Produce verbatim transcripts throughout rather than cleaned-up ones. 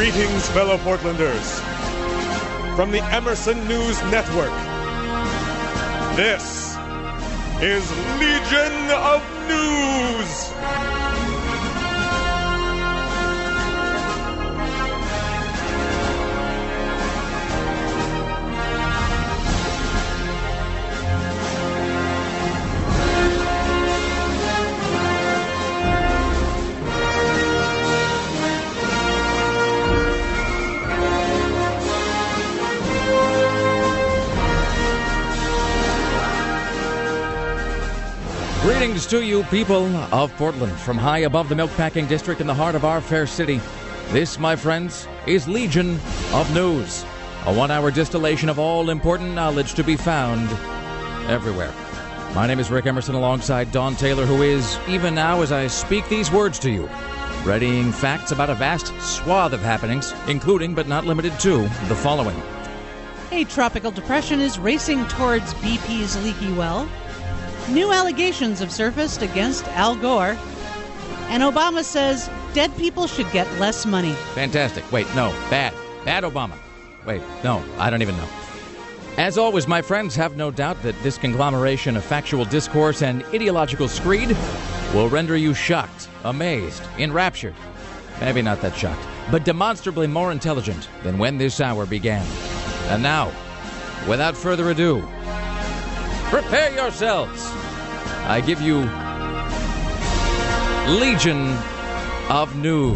Greetings, fellow Portlanders. From the Emerson News Network, this is Legion of News. Greetings to you, people of Portland, from high above the milk-packing district in the heart of our fair city. This, my friends, is Legion of News, a one-hour distillation of all important knowledge to be found everywhere. My name is Rick Emerson, alongside Don Taylor, who is, even now as I speak these words to you, readying facts about a vast swath of happenings, including but not limited to the following. A tropical depression is racing towards B P's leaky well. New allegations have surfaced against Al Gore. And Obama says dead people should get less money. Fantastic. Wait, no. Bad. Bad Obama. Wait, no. I don't even know. As always, my friends, have no doubt that this conglomeration of factual discourse and ideological screed will render you shocked, amazed, enraptured. Maybe not that shocked, but demonstrably more intelligent than when this hour began. And now, without further ado, prepare yourselves. I give you Legion of News.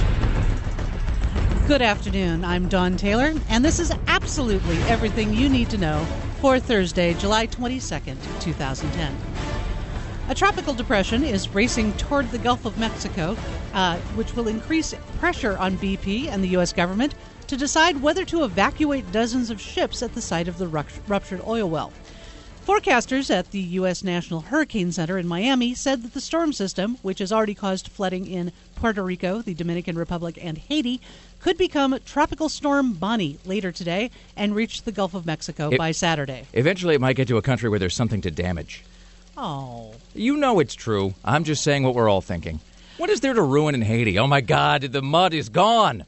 Good afternoon. I'm Dawn Taylor, and this is absolutely everything you need to know for Thursday, July twenty-second, twenty ten. A tropical depression is racing toward the Gulf of Mexico, uh, which will increase pressure on B P and the U S government to decide whether to evacuate dozens of ships at the site of the ruptured oil well. Forecasters at the U S National Hurricane Center in Miami said that the storm system, which has already caused flooding in Puerto Rico, the Dominican Republic, and Haiti, could become Tropical Storm Bonnie later today and reach the Gulf of Mexico it, by Saturday. Eventually it might get to a country where there's something to damage. Oh. You know it's true. I'm just saying what we're all thinking. What is there to ruin in Haiti? Oh, my God, the mud is gone.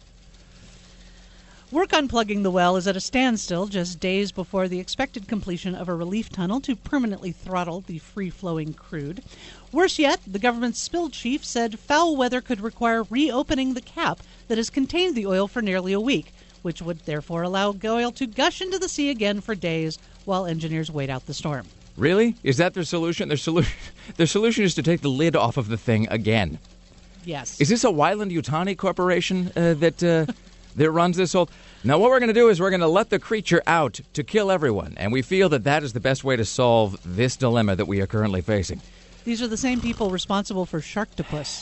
Work on plugging the well is at a standstill just days before the expected completion of a relief tunnel to permanently throttle the free-flowing crude. Worse yet, the government's spill chief said foul weather could require reopening the cap that has contained the oil for nearly a week, which would therefore allow oil to gush into the sea again for days while engineers wait out the storm. Really? Is that their solution? Their, solu- their solution is to take the lid off of the thing again. Yes. Is this a Wyland-Yutani corporation uh, that... Uh, that runs this whole... Now, what we're going to do is we're going to let the creature out to kill everyone, and we feel that that is the best way to solve this dilemma that we are currently facing. These are the same people responsible for Sharktopus.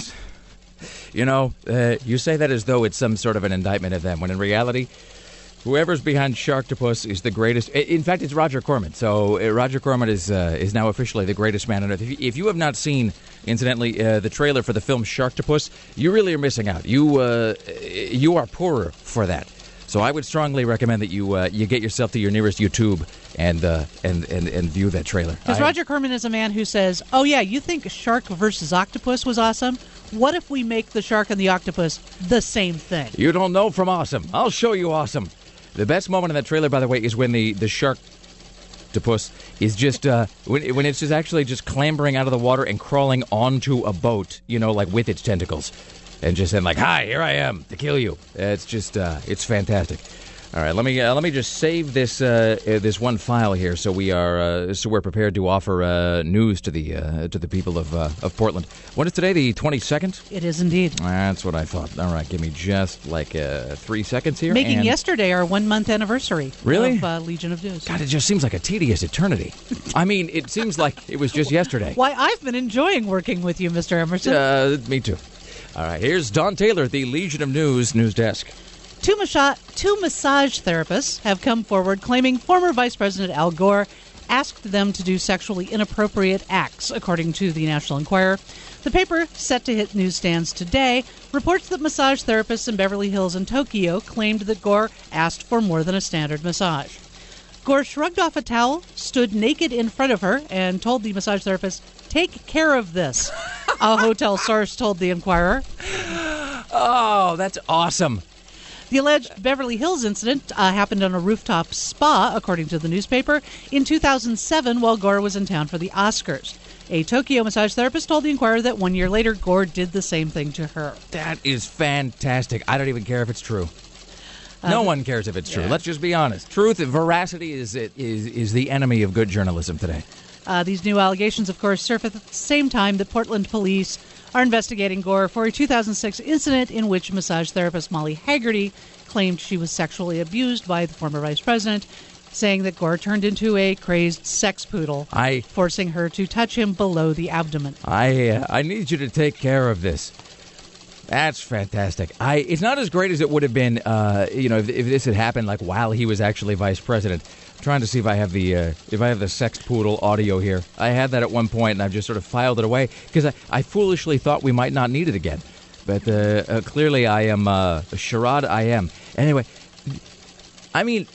You know, uh, you say that as though it's some sort of an indictment of them, when in reality, whoever's behind Sharktopus is the greatest... In fact, it's Roger Corman. So uh, Roger Corman is uh, is now officially the greatest man on earth. If you, if you have not seen... Incidentally, uh, the trailer for the film Sharktopus, you really are missing out. You uh, you are poorer for that. So I would strongly recommend that you uh, you get yourself to your nearest YouTube and uh, and, and and view that trailer. Because Roger Corman is a man who says, "Oh yeah, you think Shark versus Octopus was awesome? What if we make the shark and the octopus the same thing?" You don't know from awesome. I'll show you awesome. The best moment in that trailer, by the way, is when the the shark. Octopus is just uh, when, when it's just actually just clambering out of the water and crawling onto a boat, you know, like with its tentacles, and just saying like, "Hi, here I am to kill you." It's just uh, it's fantastic. All right, let me uh, let me just save this uh, uh, this one file here, so we are uh, so we're prepared to offer uh, news to the uh, to the people of uh, of Portland. When is today? The twenty-second? It is indeed. That's what I thought. All right, give me just like uh, three seconds here. Making and... yesterday our one month anniversary. Really? Of uh, Legion of News. God, it just seems like a tedious eternity. I mean, it seems like it was just yesterday. Why, I've been enjoying working with you, Mister Emerson. Uh, me too. All right, here's Don Taylor at the Legion of News news desk. Two, massa- two massage therapists have come forward claiming former Vice President Al Gore asked them to do sexually inappropriate acts, according to the National Enquirer. The paper, set to hit newsstands today, reports that massage therapists in Beverly Hills and Tokyo claimed that Gore asked for more than a standard massage. Gore shrugged off a towel, stood naked in front of her, and told the massage therapist, "Take care of this," a hotel source told the Enquirer. Oh, that's awesome. The alleged Beverly Hills incident uh, happened on a rooftop spa, according to the newspaper, in two thousand seven while Gore was in town for the Oscars. A Tokyo massage therapist told the Inquirer that one year later, Gore did the same thing to her. That is fantastic. I don't even care if it's true. No uh, one cares if it's true. Yeah. Let's just be honest. Truth, veracity is, is, is the enemy of good journalism today. Uh, these new allegations, of course, surface at the same time that Portland police are investigating Gore for a two thousand six incident in which massage therapist Molly Haggerty claimed she was sexually abused by the former vice president, saying that Gore turned into a crazed sex poodle, I, forcing her to touch him below the abdomen. I uh, I need you to take care of this. That's fantastic. I It's not as great as it would have been, uh, you know, if, if this had happened like while he was actually vice president. I'm trying to see if I have the uh, if I have the sex poodle audio here. I had that at one point, and I've just sort of filed it away because I, I foolishly thought we might not need it again. But uh, uh, clearly, I am uh, a charade. I am anyway. I mean.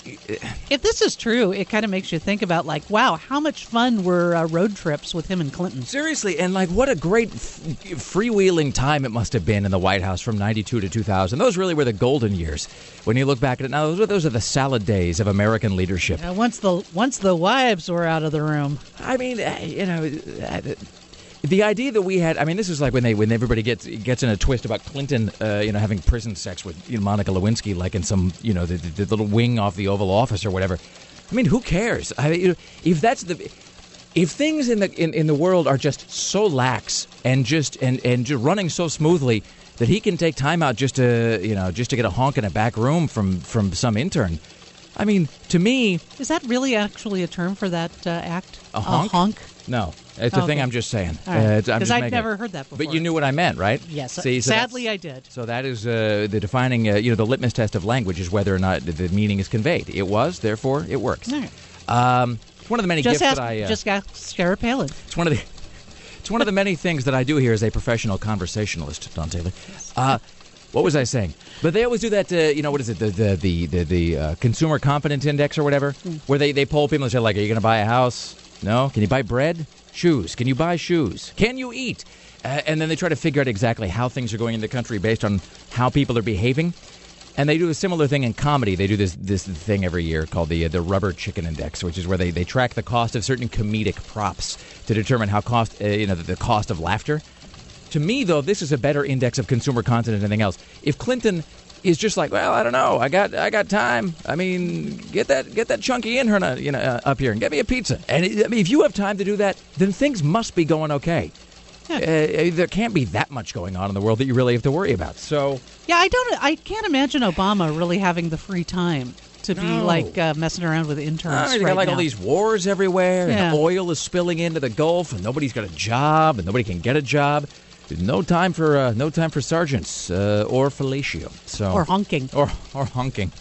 If this is true, it kind of makes you think about, like, wow, how much fun were uh, road trips with him and Clinton? Seriously, and, like, what a great f- freewheeling time it must have been in the White House from ninety-two to two thousand. Those really were the golden years when you look back at it. Now, those are, those are the salad days of American leadership. Uh, once the once the wives were out of the room. I mean, you know... The idea that we had, I mean, this is like when they when everybody gets gets in a twist about Clinton, uh, you know, having prison sex with you know, Monica Lewinsky, like in some, you know, the, the, the little wing off the Oval Office or whatever. I mean, who cares? I mean, you know, if that's the, if things in the in, in the world are just so lax and just and, and just running so smoothly that he can take time out just to you know just to get a honk in a back room from from some intern. I mean, to me, is that really actually a term for that uh, act? A honk? A honk? No, it's a okay. thing I'm just saying. Because right. uh, I've never heard that before. But you knew what I meant, right? Yes. See, so sadly, I did. So that is uh, the defining, uh, you know, the litmus test of language is whether or not the meaning is conveyed. It was, therefore, it works. All right. Um, it's one of the many just gifts ask, that I... Uh, just ask Sarah Palin. It's one of the... It's one of the many things that I do here as a professional conversationalist, Don Taylor. Uh, what was I saying? But they always do that, uh, you know, what is it, the the the, the, the uh, Consumer Confidence Index or whatever, mm. where they, they poll people and say, like, are you going to buy a house? No? Can you buy bread? Shoes. Can you buy shoes? Can you eat? Uh, and then they try to figure out exactly how things are going in the country based on how people are behaving. And they do a similar thing in comedy. They do this this thing every year called the uh, the Rubber Chicken Index, which is where they, they track the cost of certain comedic props to determine how cost uh, you know the, the cost of laughter. To me, though, this is a better index of consumer confidence than anything else. If Clinton is just like, well, I don't know, I got I got time. I mean, get that get that chunky intern, you know, uh, up here and get me a pizza. And it, I mean, if you have time to do that, then things must be going okay. Yeah. Uh, there can't be that much going on in the world that you really have to worry about. So yeah, I don't. I can't imagine Obama really having the free time to no. be like uh, messing around with interns. No, you right got like now. all these wars everywhere, yeah. and oil is spilling into the Gulf, and nobody's got a job, and nobody can get a job. There's no time for uh, no time for sergeants uh, or fellatio. So or honking or or honking.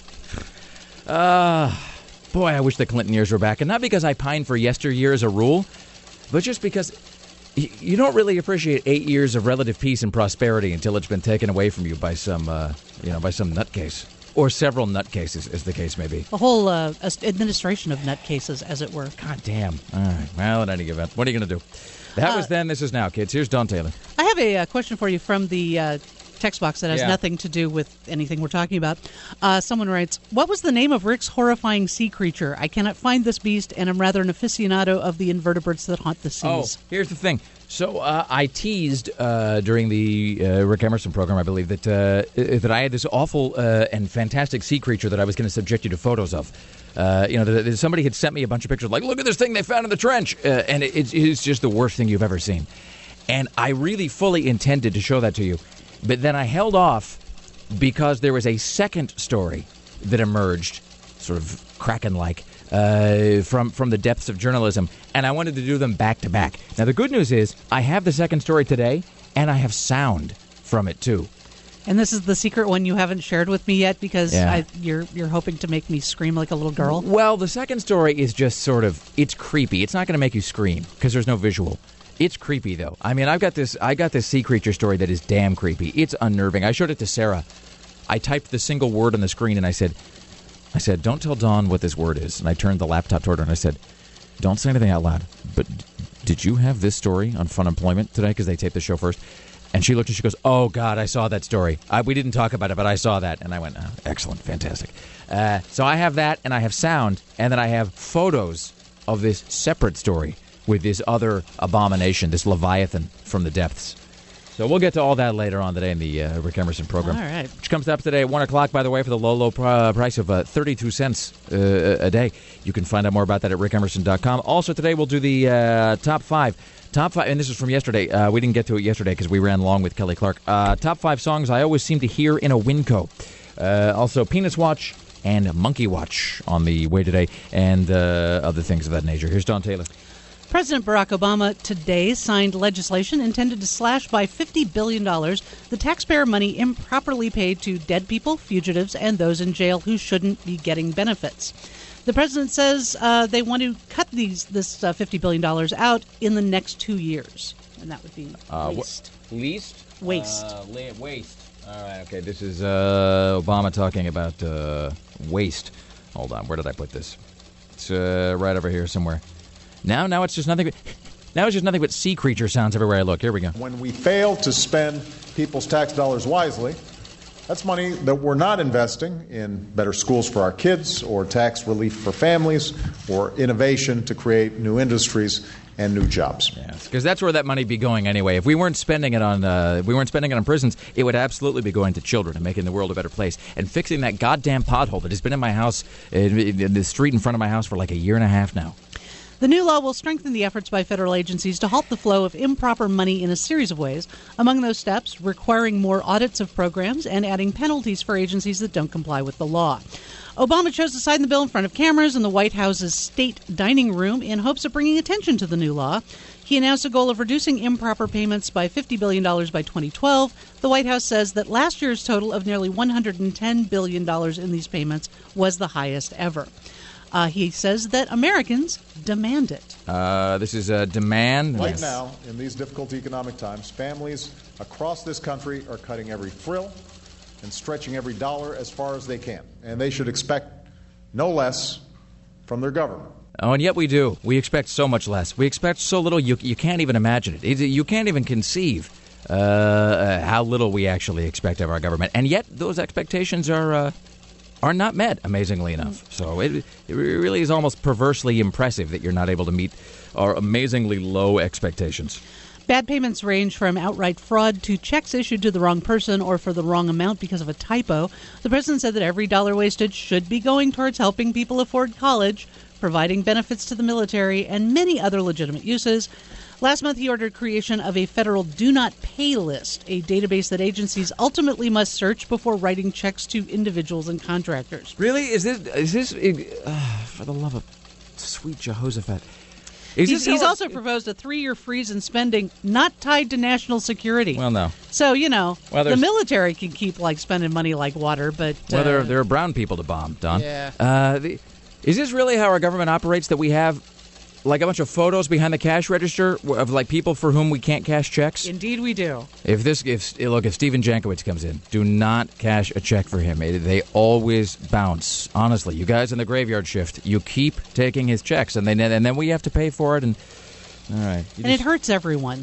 Uh boy, I wish the Clinton years were back, and not because I pine for yesteryear as a rule, but just because y- you don't really appreciate eight years of relative peace and prosperity until it's been taken away from you by some uh, you know by some nutcase or several nutcases, as the case may be. The whole uh, administration of nutcases, as it were. God damn. All right. Well, in any event, what are you going to do? That was uh, then, this is now, kids. Here's Don Taylor. I have a uh, question for you from the uh, text box that has yeah. nothing to do with anything we're talking about. Uh, someone writes, what was the name of Rick's horrifying sea creature? I cannot find this beast, and I'm rather an aficionado of the invertebrates that haunt the seas. Oh, here's the thing. So uh, I teased uh, during the uh, Rick Emerson program, I believe, that uh, that I had this awful uh, and fantastic sea creature that I was going to subject you to photos of. Uh, you know, that, that somebody had sent me a bunch of pictures, like, look at this thing they found in the trench. Uh, and it, it's, it's just the worst thing you've ever seen. And I really fully intended to show that to you. But then I held off because there was a second story that emerged, sort of Kraken-like, uh, from, from the depths of journalism. And I wanted to do them back to back. Now, the good news is I have the second story today, and I have sound from it, too. And this is the secret one you haven't shared with me yet because yeah. I, you're you're hoping to make me scream like a little girl? Well, the second story is just sort of, it's creepy. It's not going to make you scream because there's no visual. It's creepy, though. I mean, I've got this I got this sea creature story that is damn creepy. It's unnerving. I showed it to Sarah. I typed the single word on the screen and I said, I said, don't tell Dawn what this word is. And I turned the laptop toward her and I said, don't say anything out loud. But did you have this story on Fun Employment today? Because they taped the show first. And she looked and she goes, oh, God, I saw that story. I, we didn't talk about it, but I saw that. And I went, oh, excellent, fantastic. Uh, so I have that, and I have sound, and then I have photos of this separate story with this other abomination, this Leviathan from the depths. So we'll get to all that later on today in the uh, Rick Emerson program. All right. Which comes up today at one o'clock, by the way, for the low, low pr- price of uh, thirty-two cents uh, a day. You can find out more about that at rick emerson dot com. Also today we'll do the uh, top five. Top five, and this is from yesterday. Uh, we didn't get to it yesterday because we ran long with Kelly Clark. Uh, top five songs I always seem to hear in a Winco. Uh, also, Penis Watch and Monkey Watch on the way today, and uh, other things of that nature. Here's Don Taylor. President Barack Obama today signed legislation intended to slash by fifty billion dollars the taxpayer money improperly paid to dead people, fugitives, and those in jail who shouldn't be getting benefits. The president says uh, they want to cut these this uh, fifty billion dollars out in the next two years. And that would be Uh, waste. wh- least? Waste. Uh, la- waste. All right, okay. This is uh, Obama talking about uh, waste. Hold on. Where did I put this? It's uh, right over here somewhere. Now, now it's just nothing but, now it's just nothing but sea creature sounds everywhere I look. Here we go. When we fail to spend people's tax dollars wisely, that's money that we're not investing in better schools for our kids or tax relief for families or innovation to create new industries and new jobs. Yes, because that's where that money be going anyway. If we weren't spending it on, uh, if we weren't spending it on prisons, it would absolutely be going to children and making the world a better place and fixing that goddamn pothole that has been in my house, in, in the street in front of my house for like a year and a half now. The new law will strengthen the efforts by federal agencies to halt the flow of improper money in a series of ways. Among those steps, requiring more audits of programs and adding penalties for agencies that don't comply with the law. Obama chose to sign the bill in front of cameras in the White House's state dining room in hopes of bringing attention to the new law. He announced a goal of reducing improper payments by fifty billion dollars by twenty twelve. The White House says that last year's total of nearly one hundred ten billion dollars in these payments was the highest ever. Uh, he says that Americans demand it. Uh, this is a demand. Right Yes. now, in these difficult economic times, families across this country are cutting every frill and stretching every dollar as far as they can. And they should expect no less from their government. Oh, and yet we do. We expect so much less. We expect so little, you, you can't even imagine it. It- You can't even conceive uh, uh, how little we actually expect of our government. And yet those expectations are uh, are not met, amazingly enough. So it, it really is almost perversely impressive that you're not able to meet our amazingly low expectations. Bad payments range from outright fraud to checks issued to the wrong person or for the wrong amount because of a typo. The president said that every dollar wasted should be going towards helping people afford college, providing benefits to the military, and many other legitimate uses. Last month, he ordered creation of a federal do not pay list, a database that agencies ultimately must search before writing checks to individuals and contractors. Really? Is this, is this uh, for the love of sweet Jehoshaphat? Is He's, this he's how- also proposed a three-year freeze in spending not tied to national security. Well, no. So, you know, Well, the there's- military can keep, like, spending money like water, but... Well, there, uh, there are brown people to bomb, Don. Yeah. Uh, the, is this really how our government operates, that we have, like, a bunch of photos behind the cash register of, like, people for whom we can't cash checks? Indeed we do. If this, if look, if Stephen Jankowicz comes in, do not cash a check for him. It- they always bounce. Honestly, you guys in the graveyard shift, you keep taking his checks, and then and then we have to pay for it. And all right, you And it just- hurts everyone.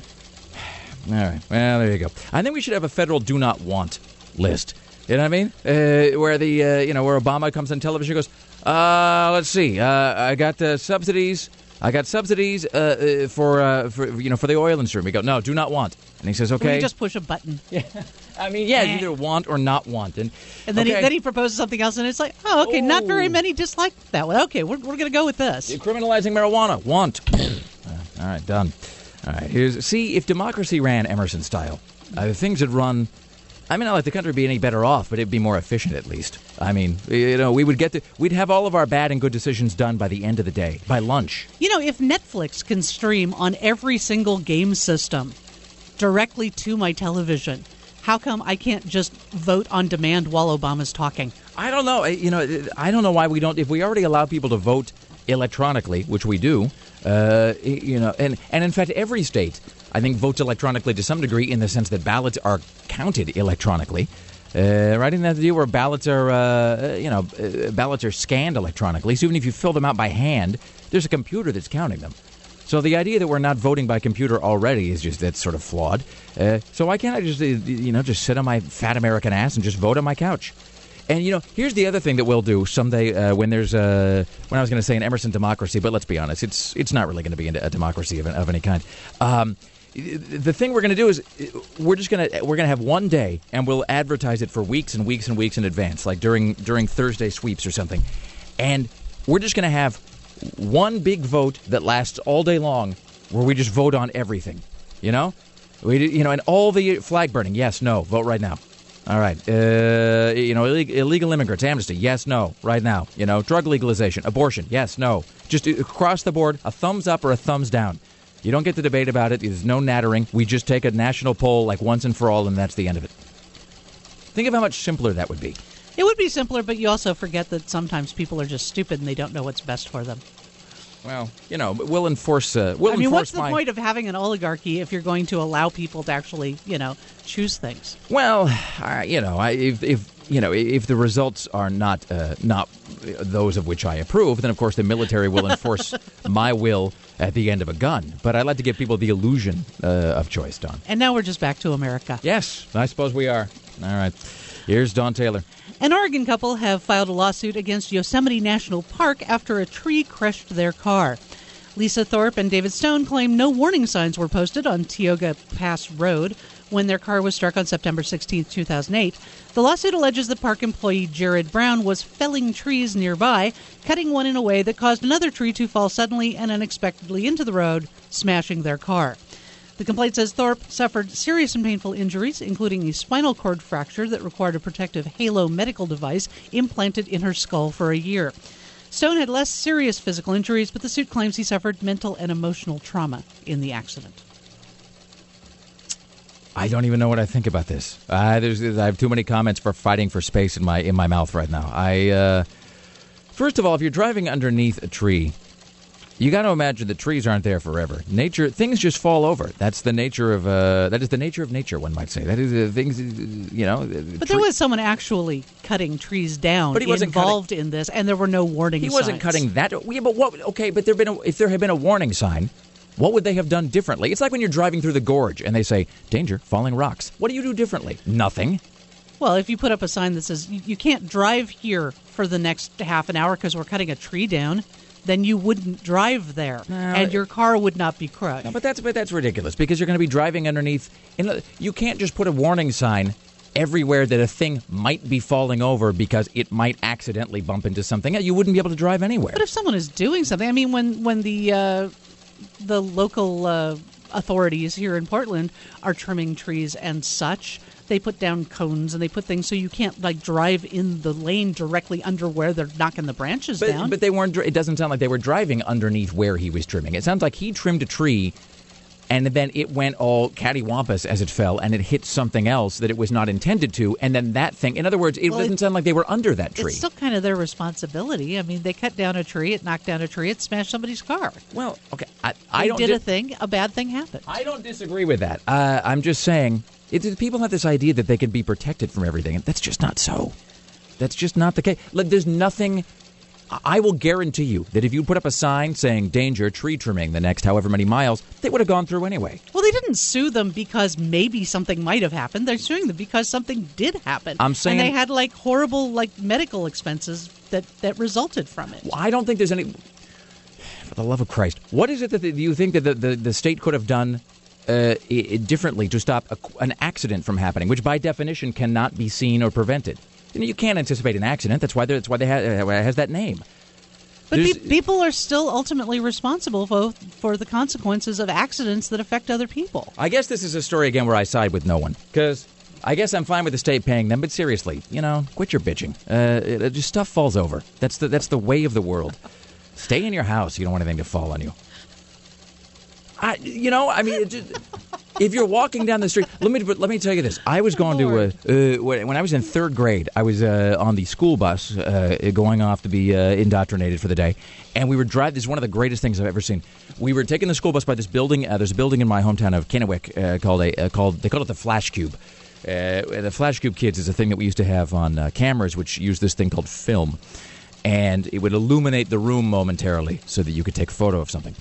all right. Well, there you go. I think we should have a federal do not want list. You know what I mean? Uh, where the uh, you know where Obama comes on television and goes, uh, let's see, uh, I got the subsidies. I got subsidies uh, uh, for uh, for you know for the oil industry. We go, no, do not want. And he says, okay. We just push a button. Yeah. I mean, yeah, either want or not want. And, And then, okay, he, then he proposes something else, and it's like, oh, okay, not very many dislike that one. Okay, we're, we're going to go with this. criminalizing marijuana. Want. Uh, all right, done. All right, here's see if democracy ran Emerson style, uh, things would run. I mean, not like the country would be any better off, but it'd be more efficient at least. I mean, you know, we would get to, we'd have all of our bad and good decisions done by the end of the day, by lunch. You know, if Netflix can stream on every single game system directly to my television, how come I can't just vote on demand while Obama's talking? I don't know. You know, I don't know why we don't. If we already allow people to vote electronically, which we do, uh, you know, and, and in fact, every state, I think, votes electronically to some degree in the sense that ballots are counted electronically. Uh, right in that deal where ballots are, uh, you know, uh, ballots are scanned electronically. So even if you fill them out by hand, there's a computer that's counting them. So the idea that we're not voting by computer already is just, that's sort of flawed. Uh, so why can't I just, uh, you know, just sit on my fat American ass and just vote on my couch? And, you know, here's the other thing that we'll do someday uh, when there's a, when I was going to say an Emerson democracy, but let's be honest, it's it's not really going to be a democracy of, of any kind. Um, the thing we're going to do is we're just going to, we're going to have one day and we'll advertise it for weeks and weeks and weeks in advance, like during, during Thursday sweeps or something. And we're just going to have one big vote that lasts all day long where we just vote on everything, you know? We, you know, and all the flag burning, yes, no, vote right now. All right. Uh, you know, illegal, illegal immigrants, amnesty, yes, no, right now. You know, drug legalization, abortion, yes, no. Just across the board, a thumbs up or a thumbs down. You don't get to debate about it. There's no nattering. We just take a national poll like once and for all, and that's the end of it. Think of how much simpler that would be. It would be simpler, but you also forget that sometimes people are just stupid and they don't know what's best for them. Well, you know, we'll enforce. Uh, we'll I mean, enforce what's the my... point of having an oligarchy if you're going to allow people to actually, you know, choose things? Well, uh, you know, I, if, if you know, if the results are not uh, not those of which I approve, then of course the military will enforce my will at the end of a gun. But I'd like to give people the illusion uh, of choice, Don. And now we're just back to America. Yes, I suppose we are. All right. Here's Don Taylor. An Oregon couple have filed a lawsuit against Yosemite National Park after a tree crushed their car. Lisa Thorpe and David Stone claim no warning signs were posted on Tioga Pass Road when their car was struck on September sixteenth, two thousand eight. The lawsuit alleges that park employee Jared Brown was felling trees nearby, cutting one in a way that caused another tree to fall suddenly and unexpectedly into the road, smashing their car. The complaint says Thorpe suffered serious and painful injuries, including a spinal cord fracture that required a protective halo medical device implanted in her skull for a year. Stone had less serious physical injuries, but the suit claims he suffered mental and emotional trauma in the accident. I don't even know what I think about this. Uh, there's, I have too many comments for fighting for space in my in my mouth right now. I uh, first of all, if you're driving underneath a tree, you got to imagine that trees aren't there forever. Nature, things just fall over. That's the nature of uh, that is the nature of nature. One might say that is uh, things. You know, but there was someone actually cutting trees down, but he wasn't involved cutting, in this, and there were no warning he signs. He wasn't cutting that. Yeah, but what? Okay, but there been a, if there had been a warning sign, what would they have done differently? It's like when you're driving through the gorge and they say, danger, falling rocks. What do you do differently? Nothing. Well, if you put up a sign that says you, you can't drive here for the next half an hour because we're cutting a tree down, then you wouldn't drive there, no, and your car would not be crushed. No, but that's but that's ridiculous because you're going to be driving underneath. In, you can't just put a warning sign everywhere that a thing might be falling over because it might accidentally bump into something. You wouldn't be able to drive anywhere. But if someone is doing something, I mean, when when the uh, the local uh, authorities here in Portland are trimming trees and such, they put down cones and they put things so you can't like drive in the lane directly under where they're knocking the branches but, down. But they weren't. It doesn't sound like they were driving underneath where he was trimming. It sounds like he trimmed a tree, and then it went all cattywampus as it fell, and it hit something else that it was not intended to, and then that thing. In other words, it well, doesn't it, sound like they were under that tree. It's still kind of their responsibility. I mean, they cut down a tree, it knocked down a tree, it smashed somebody's car. Well, okay, I, I they don't did di- a thing, a bad thing happened. I don't disagree with that. Uh, I'm just saying. It, people have this idea that they can be protected from everything, and that's just not so. That's just not the case. Like, there's nothing. I will guarantee you that if you put up a sign saying danger, tree trimming the next however many miles, they would have gone through anyway. Well, they didn't sue them because maybe something might have happened. They're suing them because something did happen. I'm saying, and they had like horrible like medical expenses that, that resulted from it. I don't think there's any. For the love of Christ, what is it that the, you think that the, the, the state could have done Uh, I- differently to stop a, an accident from happening, which by definition cannot be seen or prevented? You know, you can't anticipate an accident. That's why that's why they ha- it has that name. But pe- people are still ultimately responsible for, for the consequences of accidents that affect other people. I guess this is a story again where I side with no one because I guess I'm fine with the state paying them, but seriously, you know, quit your bitching. Uh, it, it just stuff falls over. That's the that's the way of the world. Stay in your house. You don't want anything to fall on you. I, you know, I mean, it just, if you're walking down the street, let me let me tell you this. I was going to uh, uh, when I was in third grade. I was uh, on the school bus uh, going off to be uh, indoctrinated for the day, and we were driving. This is one of the greatest things I've ever seen. We were taking the school bus by this building. Uh, there's a building in my hometown of Kennewick uh, called a uh, called they call it the Flash Cube. Uh, the Flash Cube Kids is a thing that we used to have on uh, cameras, which use this thing called film, and it would illuminate the room momentarily so that you could take a photo of something.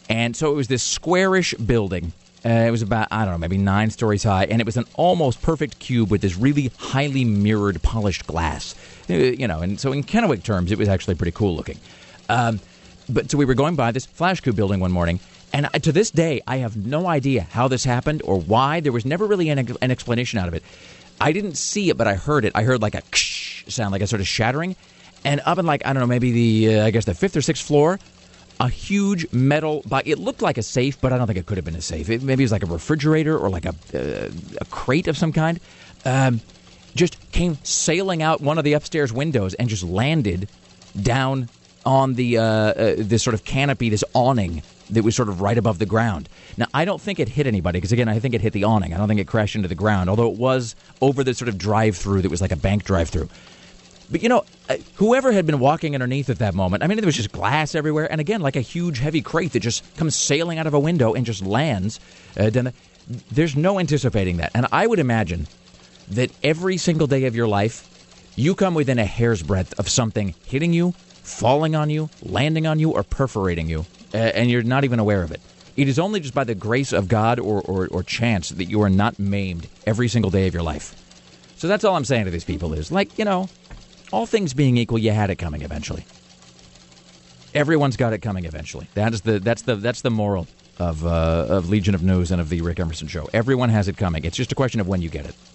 And so it was this squarish building. Uh, it was about, I don't know, maybe nine stories high, and it was an almost perfect cube with this really highly mirrored, polished glass. Uh, you know, and so in Kennewick terms, it was actually pretty cool looking. Um, but so we were going by this Flash Cube building one morning, and to this day, I have no idea how this happened or why. There was never really an, an explanation out of it. I didn't see it, but I heard it. I heard like a ksh sound, like a sort of shattering. And up in like, I don't know, maybe the, uh, I guess the fifth or sixth floor, a huge metal box. It looked like a safe, but I don't think it could have been a safe. It, maybe it was like a refrigerator or like a, uh, a crate of some kind. Um, just came sailing out one of the upstairs windows and just landed down on the uh, uh, this sort of canopy, this awning that was sort of right above the ground. Now, I don't think it hit anybody because, again, I think it hit the awning. I don't think it crashed into the ground, although it was over the sort of drive-through that was like a bank drive-through. But, you know, whoever had been walking underneath at that moment, I mean, there was just glass everywhere. And, again, like a huge, heavy crate that just comes sailing out of a window and just lands. Uh, then there's no anticipating that. And I would imagine that every single day of your life, you come within a hair's breadth of something hitting you, falling on you, landing on you, or perforating you, uh, and you're not even aware of it. It is only just by the grace of God or, or, or chance that you are not maimed every single day of your life. So that's all I'm saying to these people is, like, you know, all things being equal, you had it coming eventually. Everyone's got it coming eventually. That is the that's the that's the moral of uh, of Legion of News and of the Rick Emerson Show. Everyone has it coming. It's just a question of when you get it.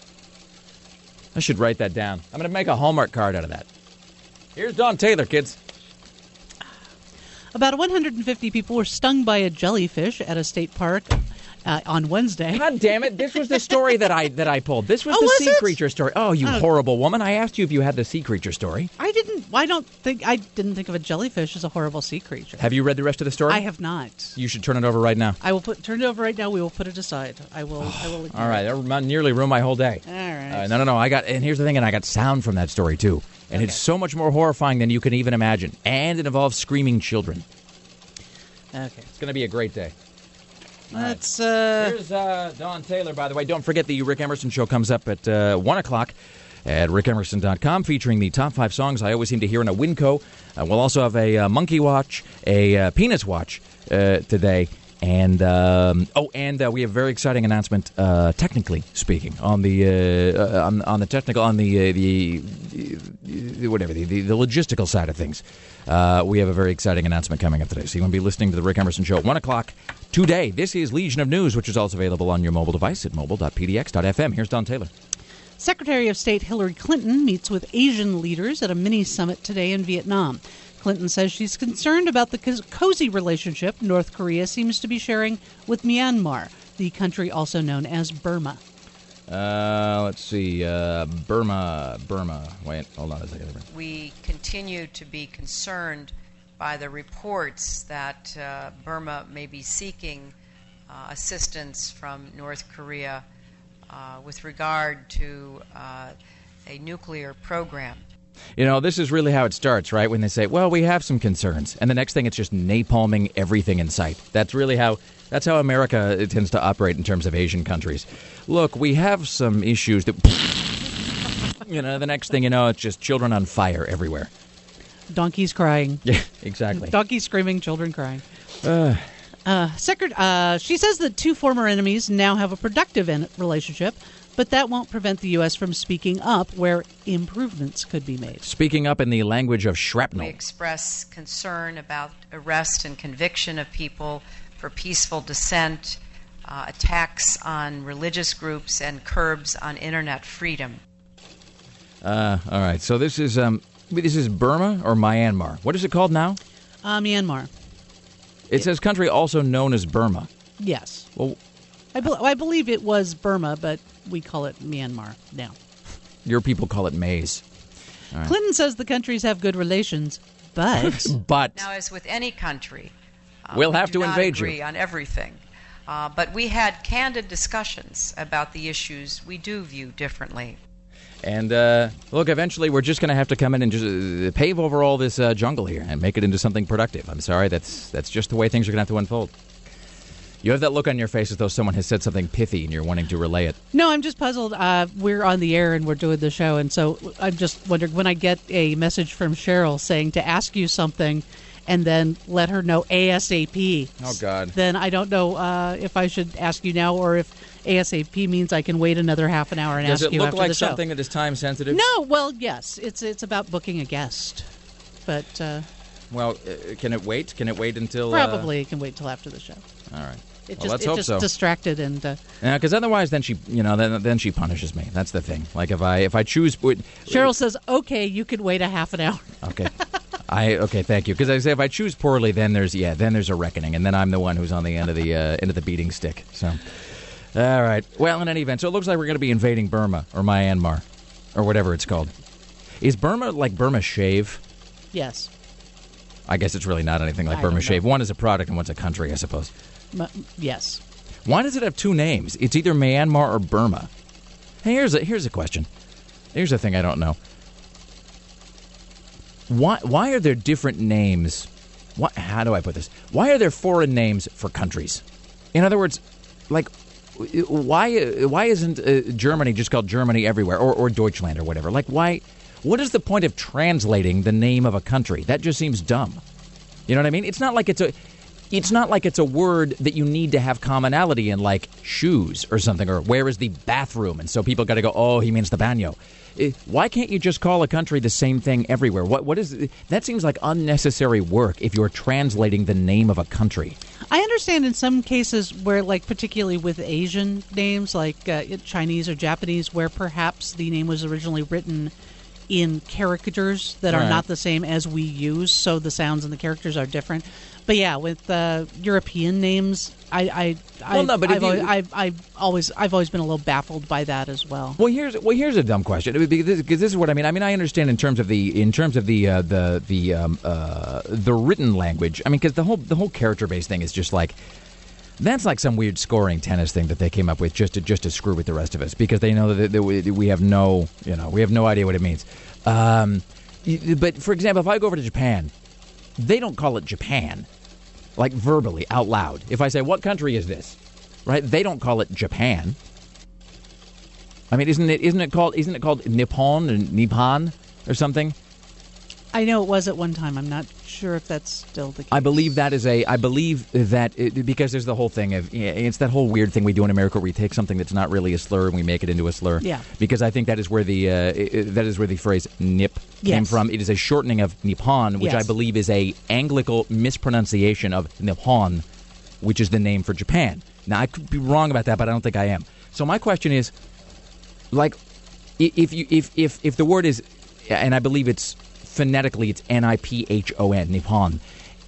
I should write that down. I'm going to make a Hallmark card out of that. Here's Don Taylor, kids. About one hundred fifty people were stung by a jellyfish at a state park uh, on Wednesday. God damn it. This was the story that I that I pulled. This was Oh, the was sea it? creature story. Oh, you Oh. horrible woman. I asked you if you had the sea creature story. I didn't. I don't think. I didn't think of a jellyfish as a horrible sea creature. Have you read the rest of the story? I have not. You should turn it over right now. I will put turn it over right now. We will put it aside. I will. I will. All right. That rem- nearly ruined my whole day. All right. Uh, no, no, no. I got, and here's the thing, and I got sound from that story, too. And Okay. it's so much more horrifying than you can even imagine. And it involves screaming children. Okay. It's going to be a great day. Let's. Uh, Here's uh, Don Taylor, by the way. Don't forget the Rick Emerson Show comes up at uh, one o'clock at rick emerson dot com, featuring the top five songs I always seem to hear in a Winco. Uh, we'll also have a uh, Monkey Watch, a uh, Penis Watch uh, today. And, um, oh, and uh, we have a very exciting announcement, uh, technically speaking, on the uh, uh, on, on the technical, on the, uh, the, the whatever, the, the, the logistical side of things. Uh, we have a very exciting announcement coming up today. So you want to be listening to the Rick Emerson Show at one o'clock today. This is Legion of News, which is also available on your mobile device at mobile dot p d x dot f m. Here's Don Taylor. Secretary of State Hillary Clinton meets with Asian leaders at a mini-summit today in Vietnam. Clinton says she's concerned about the co- cozy relationship North Korea seems to be sharing with Myanmar, the country also known as Burma. Uh, let's see. Uh, Burma. Burma. Wait, hold on a second. We continue to be concerned by the reports that uh, Burma may be seeking uh, assistance from North Korea uh, with regard to uh, a nuclear program. You know, this is really how it starts, right? When they say, well, we have some concerns. And the next thing, it's just napalming everything in sight. That's really how that's how America tends to operate in terms of Asian countries. Look, we have some issues that, you know, the next thing you know, it's just children on fire everywhere. Donkeys crying. Yeah, exactly. Donkeys screaming, children crying. Uh, uh, Secret, uh, she says that two former enemies now have a productive en- relationship, but that won't prevent the U S from speaking up where improvements could be made. Speaking up in the language of shrapnel. We express concern about arrest and conviction of people for peaceful dissent, uh, attacks on religious groups, and curbs on internet freedom. Uh, all right, so this is um, this is Burma or Myanmar? What is it called now? Uh, Myanmar. It says country also known as Burma. Yes. Well, I, be- I believe it was Burma, but we call it Myanmar now. your people call it maize. Right. Clinton says the countries have good relations, but... But Now, as with any country, uh, We'll we have do to not invade you. agree on everything. Uh, but we had candid discussions about the issues we do view differently. And, uh, look, eventually we're just going to have to come in and just uh, pave over all this uh, jungle here and make it into something productive. I'm sorry, that's that's just the way things are going to have to unfold. You have that look on your face as though someone has said something pithy and you're wanting to relay it. No, I'm just puzzled. Uh, we're on the air and we're doing the show, and so I'm just wondering when I get a message from Cheryl saying to ask you something, and then let her know ASAP. Oh, God. Then I don't know uh, if I should ask you now or if ASAP means I can wait another half an hour and Does ask it you look after like the show. something that is time sensitive? No, well, yes. It's it's about booking a guest. But uh, Well, uh, can it wait? Can it wait until... probably it can wait till after the show. Uh, all right. It Well, just, let's it hope just so. distracted and... Uh, Yeah, because otherwise, then she, you know, then then she punishes me. That's the thing. Like if I if I choose, Cheryl says, "Okay, you can wait a half an hour." okay, I okay, thank you. Because I say if I choose poorly, then there's yeah, then there's a reckoning, and then I'm the one who's on the end of the uh, end of the beating stick. So, all right. Well, in any event, so it looks like we're going to be invading Burma or Myanmar, or whatever it's called. Is Burma like Burma Shave? Yes. I guess it's really not anything like I Burma don't Shave. know. One is a product and one's a country, I suppose. M- yes. Why does it have two names? It's either Myanmar or Burma. Hey, here's a here's a question. Here's a thing I don't know. Why why are there different names? Why, how do I put this? Why are there foreign names for countries? In other words, like why why isn't uh, Germany just called Germany everywhere or or Deutschland or whatever? Like why? What is the point of translating the name of a country? That just seems dumb. You know what I mean? It's not like it's a It's not like it's a word that you need to have commonality in, like shoes or something, or where is the bathroom? And so people got to go, oh, he means the baño. Eh, Why can't you just call a country the same thing everywhere? What What is that? Seems like unnecessary work if you're translating the name of a country. I understand in some cases where, like, particularly with Asian names, like uh, Chinese or Japanese, where perhaps the name was originally written in characters that are Right. not the same as we use, so the sounds and the characters are different. But yeah, with uh, European names, I, I, I, Well, no, but if I've, you- always, I've, I've always, I've always been a little baffled by that as well. Well, here's well here's a dumb question because this, because this is what I mean. I mean, I understand in terms of the in terms of the uh, the the um, uh, the written language. I mean, because the whole the whole character based thing is just like. That's like some weird scoring tennis thing that they came up with just to just to screw with the rest of us because they know that, that we, that we have no you know we have no idea what it means. Um, y- but for example, if I go over to Japan, they don't call it Japan, like verbally out loud. If I say what country is this, right? They don't call it Japan. I mean, isn't it isn't it called isn't it called Nippon or Nippon or something? I know it was at one time. I'm not sure if that's still the case. I believe that is a. I believe that it, because there's the whole thing of yeah, it's that whole weird thing we do in America where we take something that's not really a slur and we make it into a slur. Yeah. Because I think that is where the uh, i- that is where the phrase "nip" came Yes. from. It is a shortening of Nippon, which Yes. I believe is a Anglical mispronunciation of Nippon, which is the name for Japan. Now I could be wrong about that, but I don't think I am. So my question is, like, i- if you if if if the word is, and I believe it's. Phonetically, it's N I P H O N, Nippon.